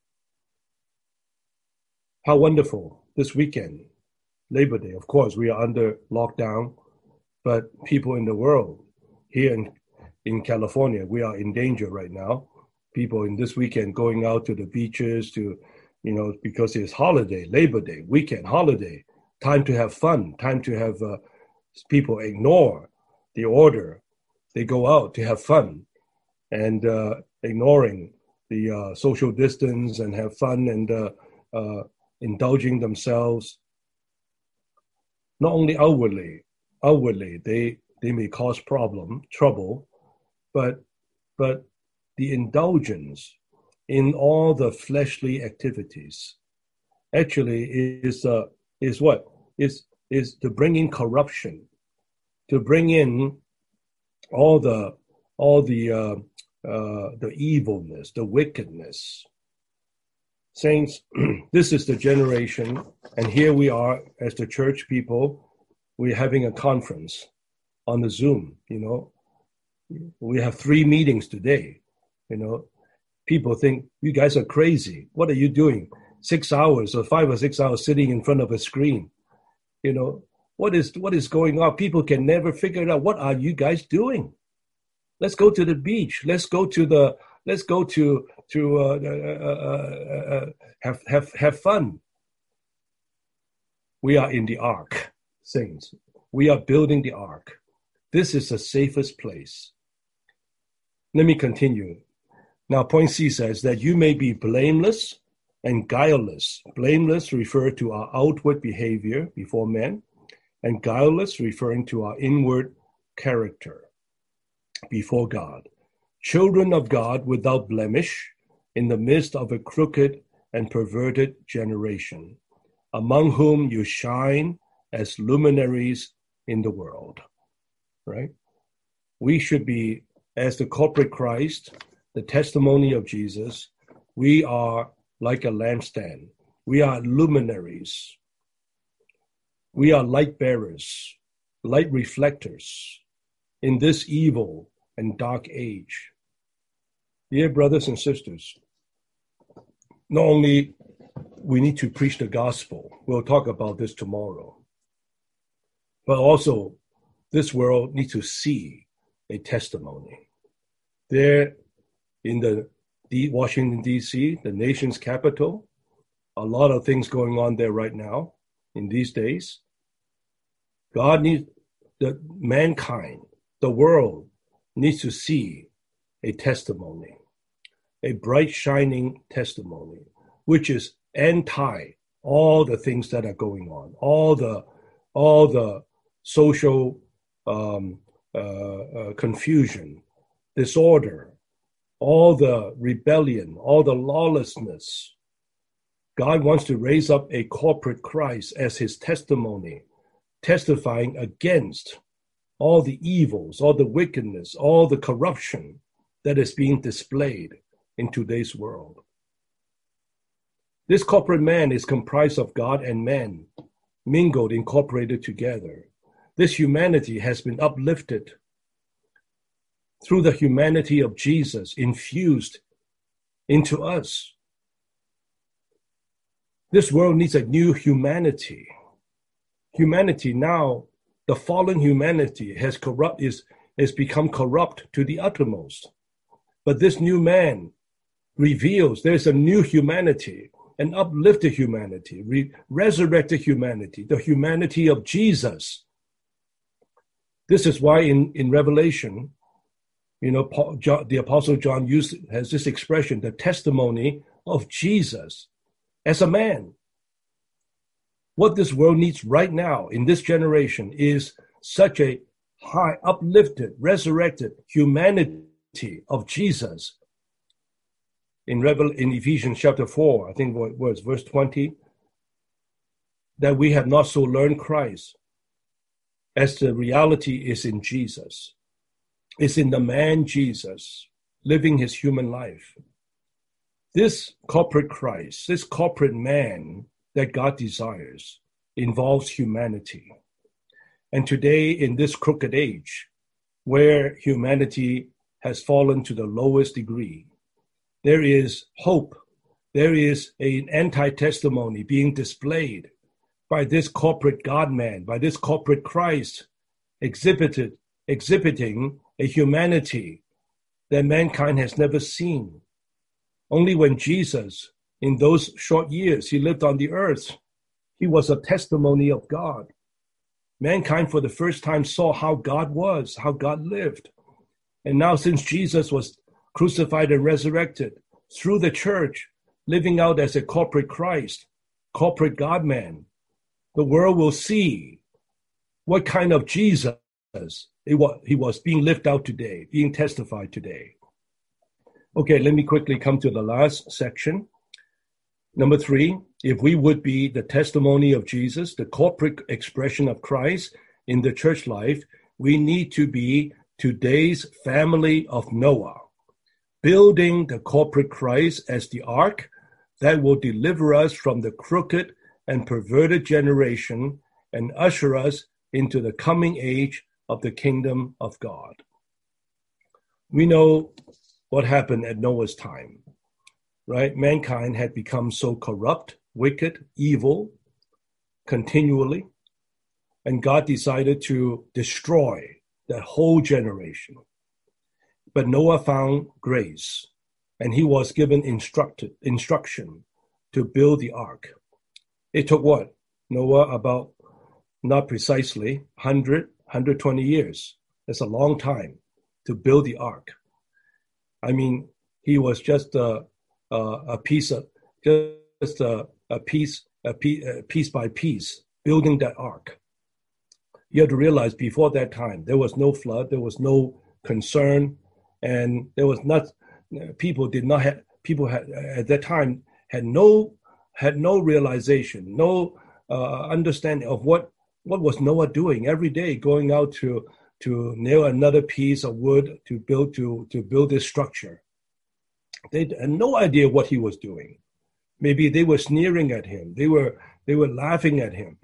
How wonderful this weekend, Labor Day. Of course, we are under lockdown, but people in the world, here in, in California, we are in danger right now. People in this weekend going out to the beaches to, you know, because it's holiday, Labor Day, weekend, holiday, time to have fun, time to have uh, people ignore the order. They go out to have fun and uh, ignoring the uh, social distance and have fun and uh, uh, indulging themselves. Not only outwardly, outwardly they they may cause problem, trouble, but but the indulgence in all the fleshly activities actually is uh, is what is is to bring in corruption, to bring in all the all the uh, uh, the evilness, the wickedness. Saints, this is the generation, and here we are as the church people. We're having a conference on the Zoom. You know, we have three meetings today. You know, people think you guys are crazy. What are you doing? Six hours or five or six hours sitting in front of a screen. You know, what is what is going on? People can never figure it out. What are you guys doing? Let's go to the beach. Let's go to the. Let's go to to uh, uh, uh, uh, have have have fun. We are in the ark, saints. We are building the ark. This is the safest place. Let me continue. Now, point C says that you may be blameless and guileless. Blameless refer to our outward behavior before men, and guileless referring to our inward character before God. Children of God without blemish in the midst of a crooked and perverted generation, among whom you shine as luminaries in the world. Right? We should be, as the corporate Christ, the testimony of Jesus, we are like a lampstand. We are luminaries. We are light bearers, light reflectors in this evil and dark age. Dear brothers and sisters, not only we need to preach the gospel, we'll talk about this tomorrow, but also this world needs to see a testimony. There in the D- Washington, D C, the nation's capital, a lot of things going on there right now in these days. God needs, the mankind, the world, needs to see a testimony, a bright, shining testimony, which is anti all the things that are going on, all the all the social um, uh, uh, confusion, disorder, all the rebellion, all the lawlessness. God wants to raise up a corporate Christ as his testimony, testifying against all the evils, all the wickedness, all the corruption that is being displayed in today's world. This corporate man is comprised of God and man, mingled, incorporated together. This humanity has been uplifted through the humanity of Jesus, infused into us. This world needs a new humanity. Humanity now, the fallen humanity has corrupt is has become corrupt to the uttermost. But this new man reveals there's a new humanity, an uplifted humanity, re- resurrected humanity, the humanity of Jesus. This is why in, in Revelation, you know, Paul, John, the Apostle John used has this expression, the testimony of Jesus as a man. What this world needs right now in this generation is such a high, uplifted, resurrected humanity of Jesus. In Revel in Ephesians chapter four, I think what was verse twenty, that we have not so learned Christ, as the reality is in Jesus. It's in the man Jesus living his human life. This corporate Christ, this corporate man that God desires, involves humanity. And today, in this crooked age, where humanity has fallen to the lowest degree, there is hope. There is an anti-testimony being displayed by this corporate God-man, by this corporate Christ, exhibited, exhibiting a humanity that mankind has never seen. Only when Jesus, in those short years he lived on the earth, he was a testimony of God. Mankind for the first time saw how God was, how God lived. And now since Jesus was crucified and resurrected, through the church, living out as a corporate Christ, corporate God-man, the world will see what kind of Jesus he was being lived out today, being testified today. Okay, let me quickly come to the last section. Number three, if we would be the testimony of Jesus, the corporate expression of Christ in the church life, we need to be today's family of Noah, building the corporate Christ as the ark that will deliver us from the crooked and perverted generation and usher us into the coming age of the kingdom of God. We know what happened at Noah's time, right? Mankind had become so corrupt, wicked, evil, continually, and God decided to destroy that whole generation. But Noah found grace, and he was given instructed instruction to build the ark. It took what? Noah about, not precisely, one hundred, one hundred twenty years. That's a long time to build the ark. I mean, he was just a, a, a piece of, just a, a piece, a piece, a piece by piece, building that ark. You have to realize before that time, there was no flood, there was no concern, and there was not, people did not have, people had, at that time had no, had no realization, no uh, understanding of what, what was Noah doing every day, going out to, to nail another piece of wood to build, to, to build this structure. They had no idea what he was doing. Maybe they were sneering at him. They were, they were laughing at him.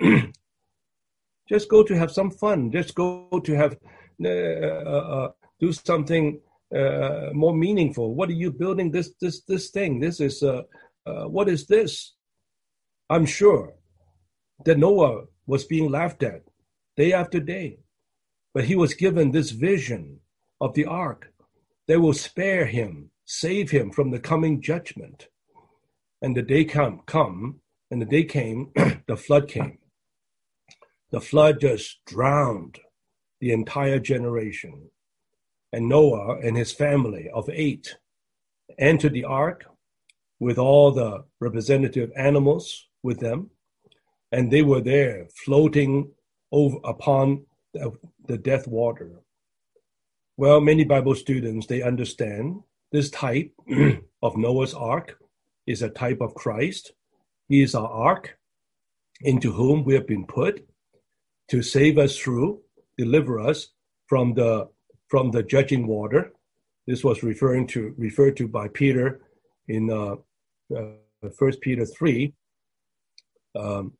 Just go to have some fun. Just go to have, uh, uh, do something uh, more meaningful. What are you building this, this, this thing? This is, uh, uh, what is this? I'm sure that Noah was being laughed at day after day, but he was given this vision of the ark that will spare him, save him from the coming judgment. And the day come, come, and the day came, the flood came. The flood just drowned the entire generation. And Noah and his family of eight entered the ark with all the representative animals with them, and they were there floating over upon the, the death water. Well, many Bible students, they understand this type of Noah's ark is a type of Christ. He is our ark into whom we have been put to save us through, deliver us from the from the judging water. This was referring to referred to by Peter in uh, uh, First Peter three, um,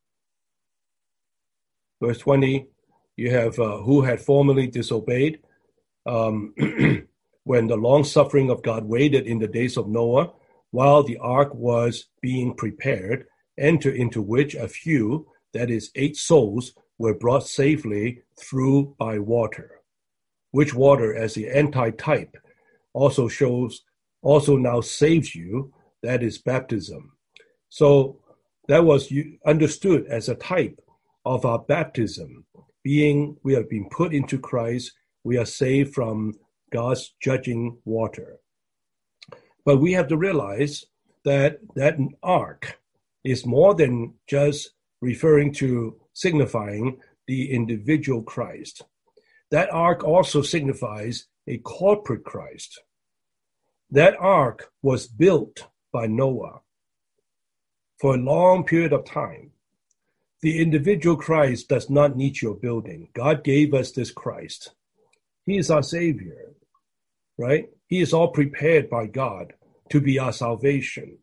verse twenty. You have uh, who had formerly disobeyed um, when the long suffering of God waited in the days of Noah, while the ark was being prepared, enter into which a few, that is, eight souls, were brought safely through by water, which water, as the antitype, also shows, also now saves you, that is baptism. So that was understood as a type of our baptism. Being we have been put into Christ, we are saved from God's judging water. But we have to realize that that ark is more than just referring to signifying the individual Christ. That ark also signifies a corporate Christ. That ark was built by Noah for a long period of time. The individual Christ does not need your building. God gave us this Christ. He is our Savior, right? He is all prepared by God to be our salvation.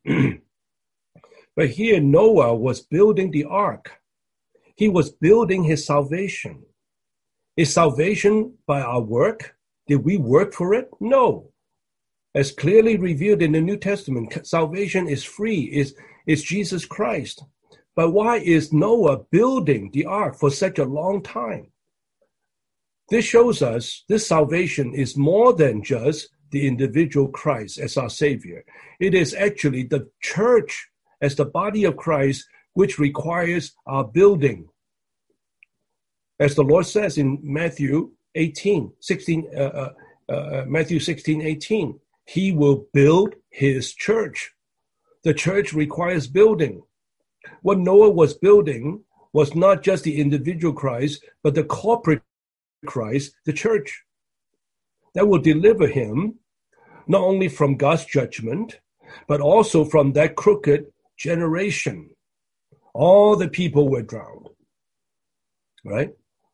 But here Noah was building the ark. He was building his salvation. Is salvation by our work? Did we work for it? No. As clearly revealed in the New Testament, salvation is free, is, is Jesus Christ. But why is Noah building the ark for such a long time? This shows us this salvation is more than just the individual Christ as our Savior. It is actually the church as the body of Christ which requires our building. As the Lord says in Matthew eighteen, sixteen, uh, uh, uh, Matthew sixteen, eighteen, He will build His church. The church requires building. What Noah was building was not just the individual Christ, but the corporate Christ, the church, that will deliver him not only from God's judgment, but also from that crooked generation. All the people were drowned, right?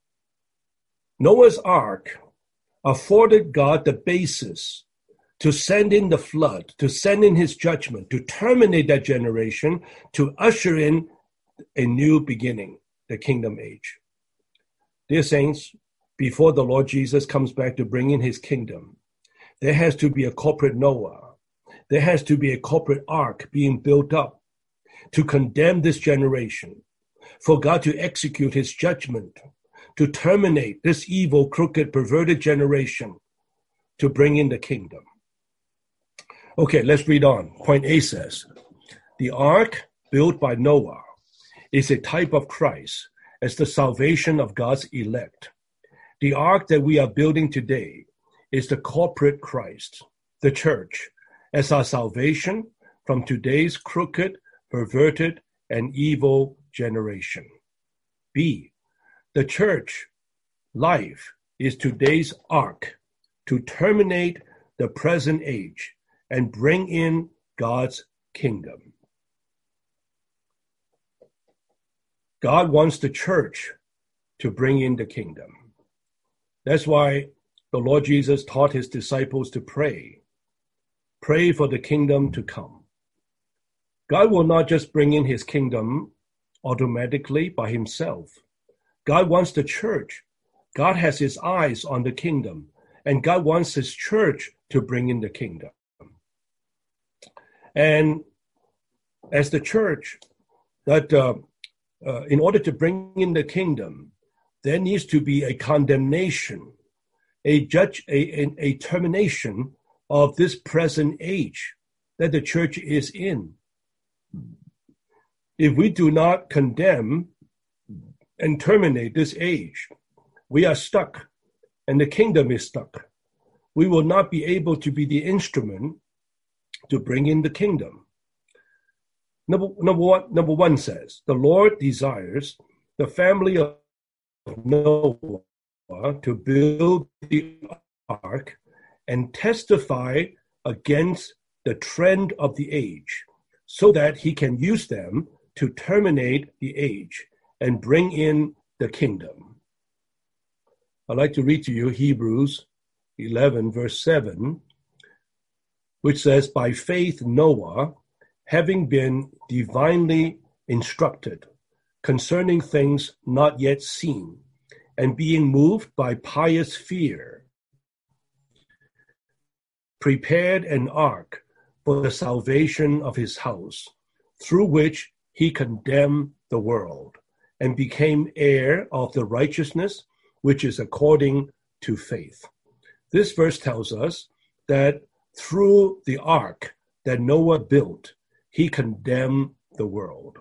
Noah's ark afforded God the basis to send in the flood, to send in his judgment, to terminate that generation, to usher in a new beginning, the kingdom age. Dear saints, before the Lord Jesus comes back to bring in his kingdom, there has to be a corporate Noah. There has to be a corporate ark being built up to condemn this generation, for God to execute his judgment, to terminate this evil, crooked, perverted generation, to bring in the kingdom. Okay, let's read on. Point A says, the ark built by Noah is a type of Christ as the salvation of God's elect. The ark that we are building today is the corporate Christ, the church, as our salvation from today's crooked, perverted, and evil generation. B, the church life is today's ark to terminate the present age and bring in God's kingdom. God wants the church to bring in the kingdom. That's why the Lord Jesus taught his disciples to pray. Pray for the kingdom to come. God will not just bring in his kingdom automatically by himself. God wants the church. God has his eyes on the kingdom, and God wants his church to bring in the kingdom. And as the church, that uh, uh, in order to bring in the kingdom, there needs to be a condemnation, a judge, a, a, a termination of this present age that the church is in. If we do not condemn and terminate this age, we are stuck, and the kingdom is stuck. We will not be able to be the instrument to bring in the kingdom. Number, number, one, number one says, the Lord desires the family of Noah to build the ark and testify against the trend of the age, so that he can use them to terminate the age and bring in the kingdom. I'd like to read to you Hebrews eleven, verse seven, which says, by faith Noah, having been divinely instructed concerning things not yet seen, and being moved by pious fear, prepared an ark for the salvation of his house, through which he condemned the world, and became heir of the righteousness which is according to faith. This verse tells us that through the ark that Noah built, he condemned the world.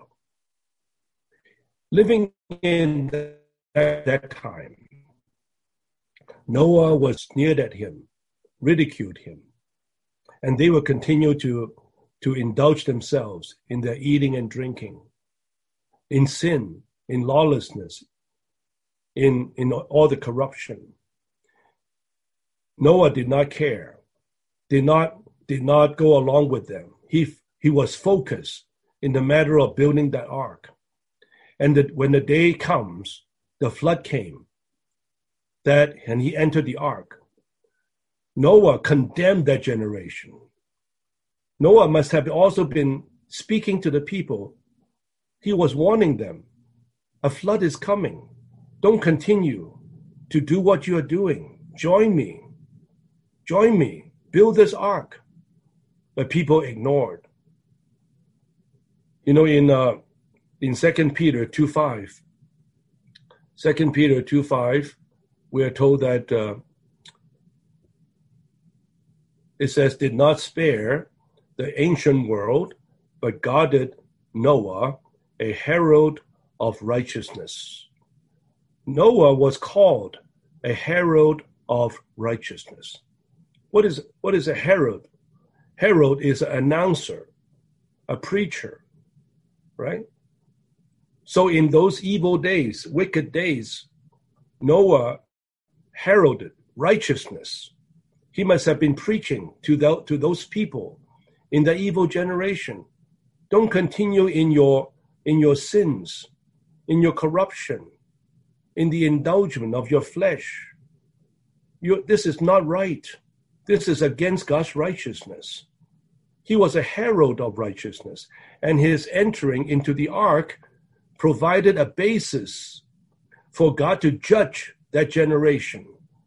Living in that, that time, Noah was sneered at him, ridiculed him, and they would continue to, to indulge themselves in their eating and drinking, in sin, in lawlessness, in, in all the corruption. Noah did not care, did not, did not go along with them. He, he was focused in the matter of building that ark. And that when the day comes, the flood came, that, and he entered the ark. Noah condemned that generation. Noah must have also been speaking to the people. He was warning them, a flood is coming. Don't continue to do what you are doing. Join me. Join me. Build this ark. But people ignored. You know, in uh, in Second Peter two five, Second Peter two five, we are told that uh, it says, did not spare the ancient world, but guarded Noah, a herald of righteousness. Noah was called a herald of righteousness. What is, what is a herald? Herald is an announcer, a preacher, right? So in those evil days, wicked days, Noah heralded righteousness. He must have been preaching to, the, to those people in the evil generation. Don't continue in your, in your sins, in your corruption, in the indulgence of your flesh. You, this is not right. This is against God's righteousness. He was a herald of righteousness, and his entering into the ark provided a basis for God to judge that generation.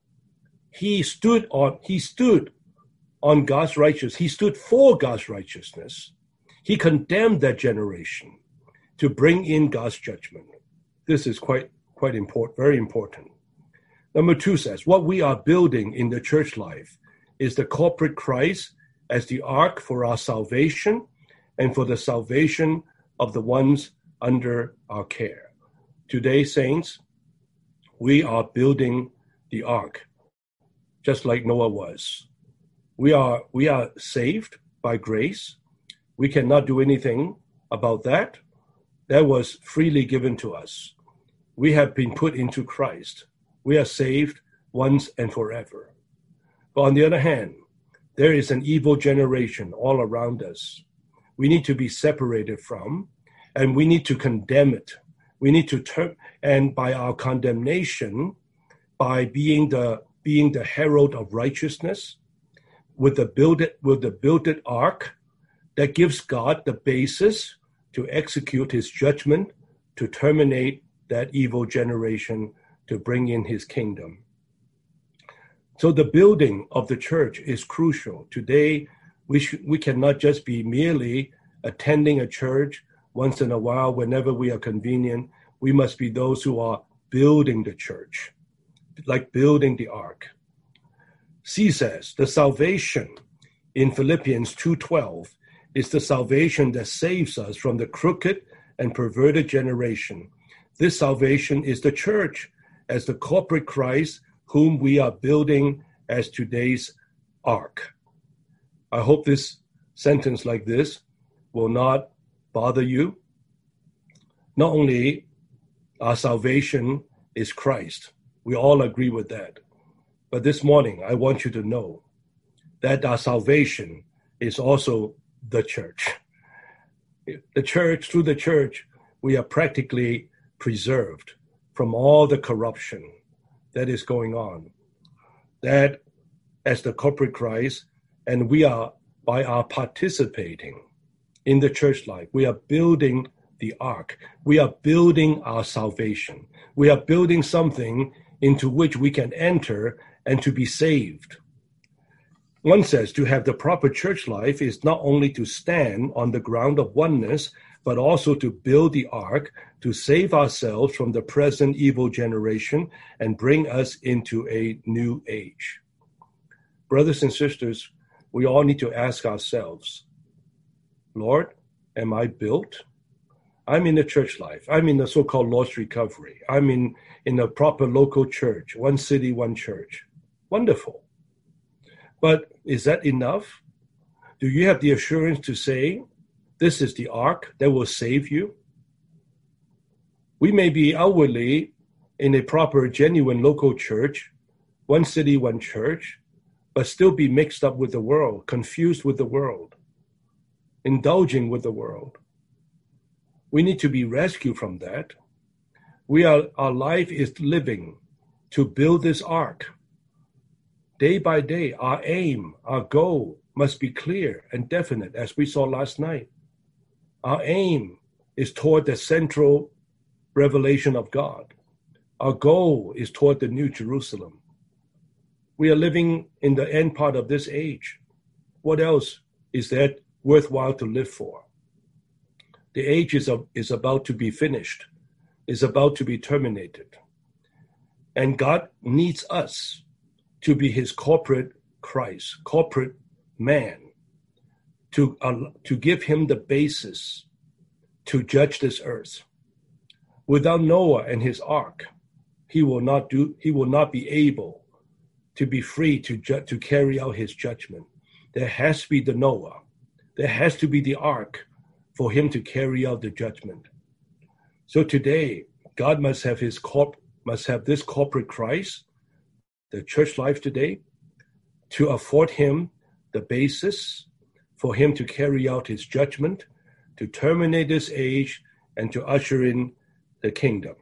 He stood on, he stood on God's righteousness. He stood for God's righteousness. He condemned that generation to bring in God's judgment. This is quite, quite important, very important. Number two says, what we are building in the church life is the corporate Christ as the ark for our salvation and for the salvation of the ones under our care. Today, saints, we are building the ark, just like Noah was. We are, we are saved by grace. We cannot do anything about that. That was freely given to us. We have been put into Christ. We are saved once and forever. But on the other hand, there is an evil generation all around us. We need to be separated from, and we need to condemn it. We need to turn, and by our condemnation, by being the being the herald of righteousness, with the builded with the builded ark that gives God the basis to execute his judgment, to terminate that evil generation, to bring in his kingdom. So the building of the church is crucial. Today, we sh- we cannot just be merely attending a church once in a while whenever we are convenient. We must be those who are building the church, like building the ark. C says, the salvation in Philippians two twelve is the salvation that saves us from the crooked and perverted generation. This salvation is the church, as the corporate Christ whom we are building as today's ark. I hope this sentence like this will not bother you. Not only our salvation is Christ, we all agree with that. But this morning, I want you to know that our salvation is also the church. The church, through the church, we are practically preserved from all the corruption that is going on. That as the corporate Christ, and we are, by our participating in the church life, we are building the ark. We are building our salvation. We are building something into which we can enter and to be saved. One says to have the proper church life is not only to stand on the ground of oneness, but also to build the ark, to save ourselves from the present evil generation and bring us into a new age. Brothers and sisters, we all need to ask ourselves, Lord, am I built? I'm in the church life. I'm in the so-called lost recovery. I'm in, in a proper local church, one city, one church. Wonderful. But is that enough? Do you have the assurance to say, this is the ark that will save you? We may be outwardly in a proper, genuine local church, one city, one church, but still be mixed up with the world, confused with the world, indulging with the world. We need to be rescued from that. We are, our life is living to build this ark. Day by day, our aim, our goal must be clear and definite, as we saw last night. Our aim is toward the central revelation of God. Our goal is toward the New Jerusalem. We are living in the end part of this age. What else is there worthwhile to live for? The age is, a, is about to be finished, is about to be terminated. And God needs us to be his corporate Christ, corporate man, to, uh, to give him the basis to judge this earth. Without Noah and his ark, he will not do, he will not be able to be free to, ju- to carry out his judgment. There has to be the Noah. There has to be the ark for him to carry out the judgment. So today, God must have his corp, must have this corporate Christ, the church life today, to afford him the basis for him to carry out his judgment, to terminate this age, and to usher in the kingdom.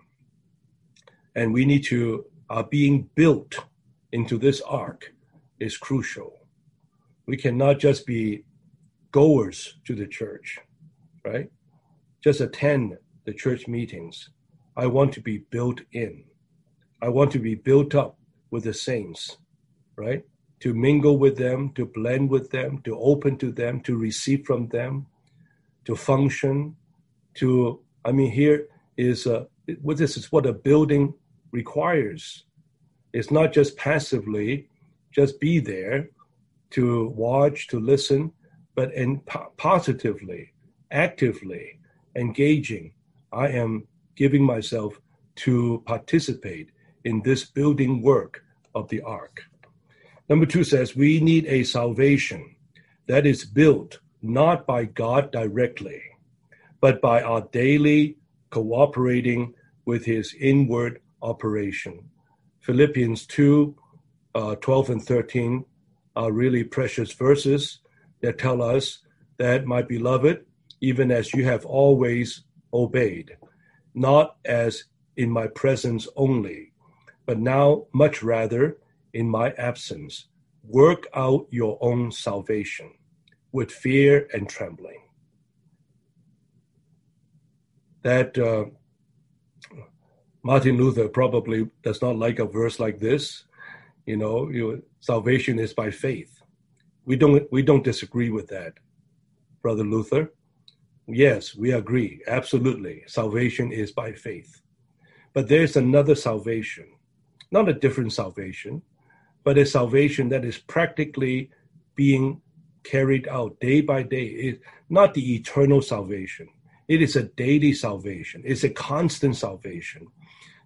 And we need to, our being built into this ark is crucial. We cannot just be goers to the church, right? Just attend the church meetings. I want to be built in. I want to be built up with the saints, right? To mingle with them, to blend with them, to open to them, to receive from them, to function, to, I mean, here is, uh, what this is what a building requires. It's not just passively, just be there to watch, to listen, but in po- positively, actively engaging. I am giving myself to participate in this building work of the ark. Number two says, we need a salvation that is built not by God directly, but by our daily cooperating with his inward operation. Philippians two, uh, twelve and thirteen are really precious verses that tell us that, my beloved, even as you have always obeyed, not as in my presence only, but now much rather in my absence, work out your own salvation with fear and trembling. That uh, Martin Luther probably does not like a verse like this. You know, you, salvation is by faith. We don't we don't disagree with that, Brother Luther. Yes, we agree, absolutely. Salvation is by faith. But there's another salvation, not a different salvation, but a salvation that is practically being carried out day by day. It's not the eternal salvation. It is a daily salvation. It's a constant salvation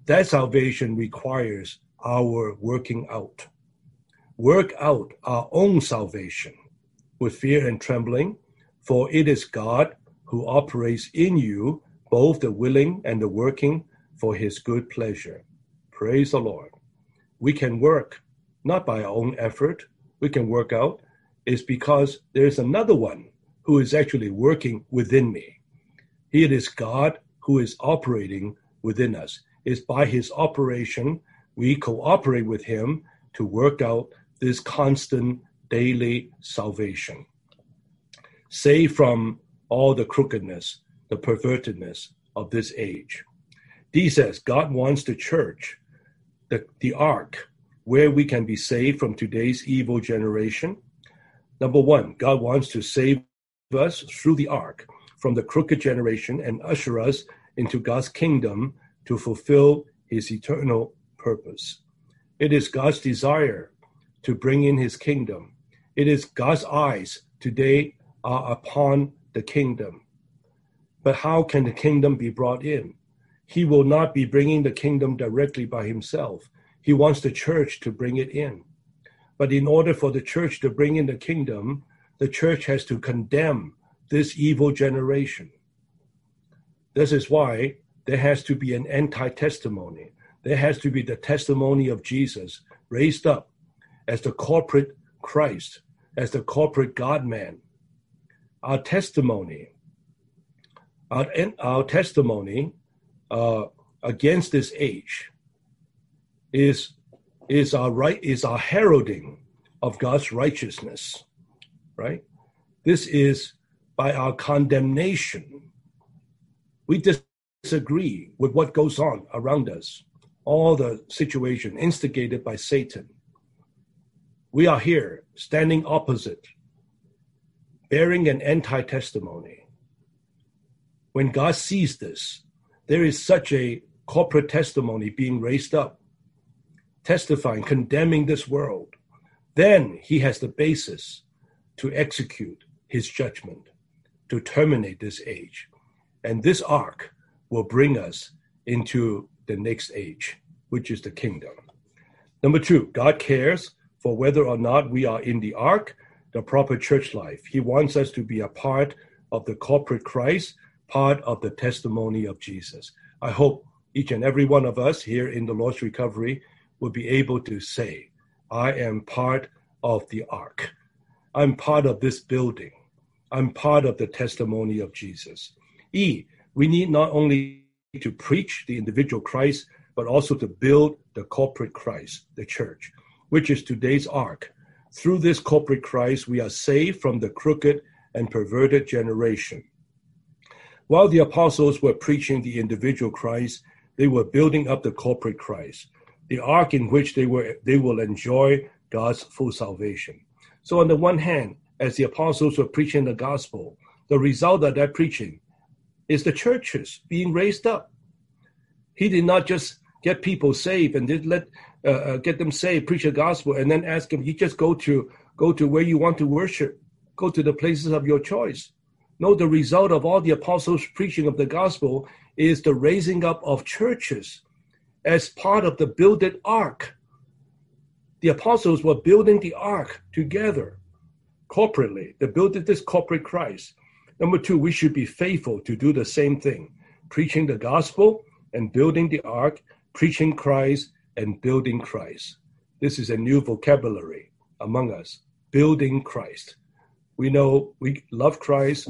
That salvation requires our working out. Work out our own salvation with fear and trembling, for it is God who operates in you both the willing and the working for his good pleasure. Praise the Lord. We can work, not by our own effort. We can work out. It's because there's another one who is actually working within me. It is God who is operating within us. It's by his operation we cooperate with him to work out this constant daily salvation. Saved from all the crookedness, the pervertedness of this age. D says God wants the church, the, the ark, where we can be saved from today's evil generation. Number one, God wants to save us through the ark from the crooked generation and usher us into God's kingdom to fulfill his eternal purpose. It is God's desire to bring in his kingdom. It is God's eyes today are upon the kingdom. But how can the kingdom be brought in? He will not be bringing the kingdom directly by himself. He wants the church to bring it in. But in order for the church to bring in the kingdom, the church has to condemn this evil generation. This is why there has to be an anti-testimony. There has to be the testimony of Jesus raised up as the corporate Christ, as the corporate God-man. Our testimony, our, our testimony uh, against this age is, is our right, is our heralding of God's righteousness, right? This is by our condemnation. We disagree with what goes on around us, all the situation instigated by Satan. We are here standing opposite, bearing an anti-testimony. When God sees this, there is such a corporate testimony being raised up, testifying, condemning this world. Then he has the basis to execute his judgment, to terminate this age. And this ark will bring us into the next age, which is the kingdom. Number two, God cares for whether or not we are in the ark, the proper church life. He wants us to be a part of the corporate Christ, part of the testimony of Jesus. I hope each and every one of us here in the Lord's Recovery will be able to say, I am part of the ark. I'm part of this building. I'm part of the testimony of Jesus. E, we need not only to preach the individual Christ, but also to build the corporate Christ, the church, which is today's ark. Through this corporate Christ, we are saved from the crooked and perverted generation. While the apostles were preaching the individual Christ, they were building up the corporate Christ, the ark in which they were they will enjoy God's full salvation. So on the one hand, as the apostles were preaching the gospel, the result of that preaching is the churches being raised up. He did not just get people saved and did let uh, uh, get them saved, preach the gospel, and then ask them, you just go to go to where you want to worship, go to the places of your choice. No, the result of all the apostles' preaching of the gospel is the raising up of churches as part of the builded ark. The apostles were building the ark together, corporately. They built this corporate Christ. Number two, we should be faithful to do the same thing, preaching the gospel and building the ark, preaching Christ and building Christ. This is a new vocabulary among us, building Christ. We know we love Christ,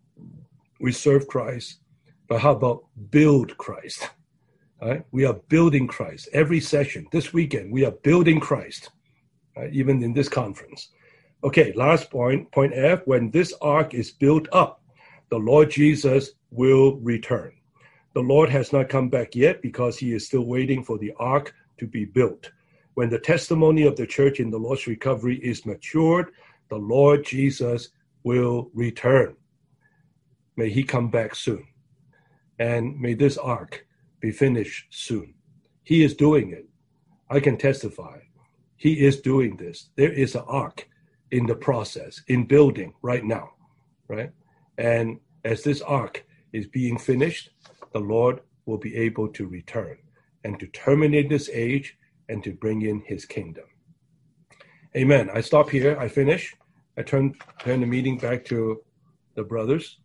we serve Christ, but how about build Christ? All right? We are building Christ. Every session, this weekend, we are building Christ, right? Even in this conference. Okay, last point, point F, when this ark is built up, the Lord Jesus will return. The Lord has not come back yet because he is still waiting for the ark to be built. When the testimony of the church in the Lord's Recovery is matured, the Lord Jesus will return. May he come back soon. And may this ark be finished soon. He is doing it. I can testify. He is doing this. There is an ark in the process, in building right now, right? And as this ark is being finished, the Lord will be able to return. and to terminate this age and to bring in his kingdom. Amen. I stop here. I finish. I turn turn the meeting back to the brothers.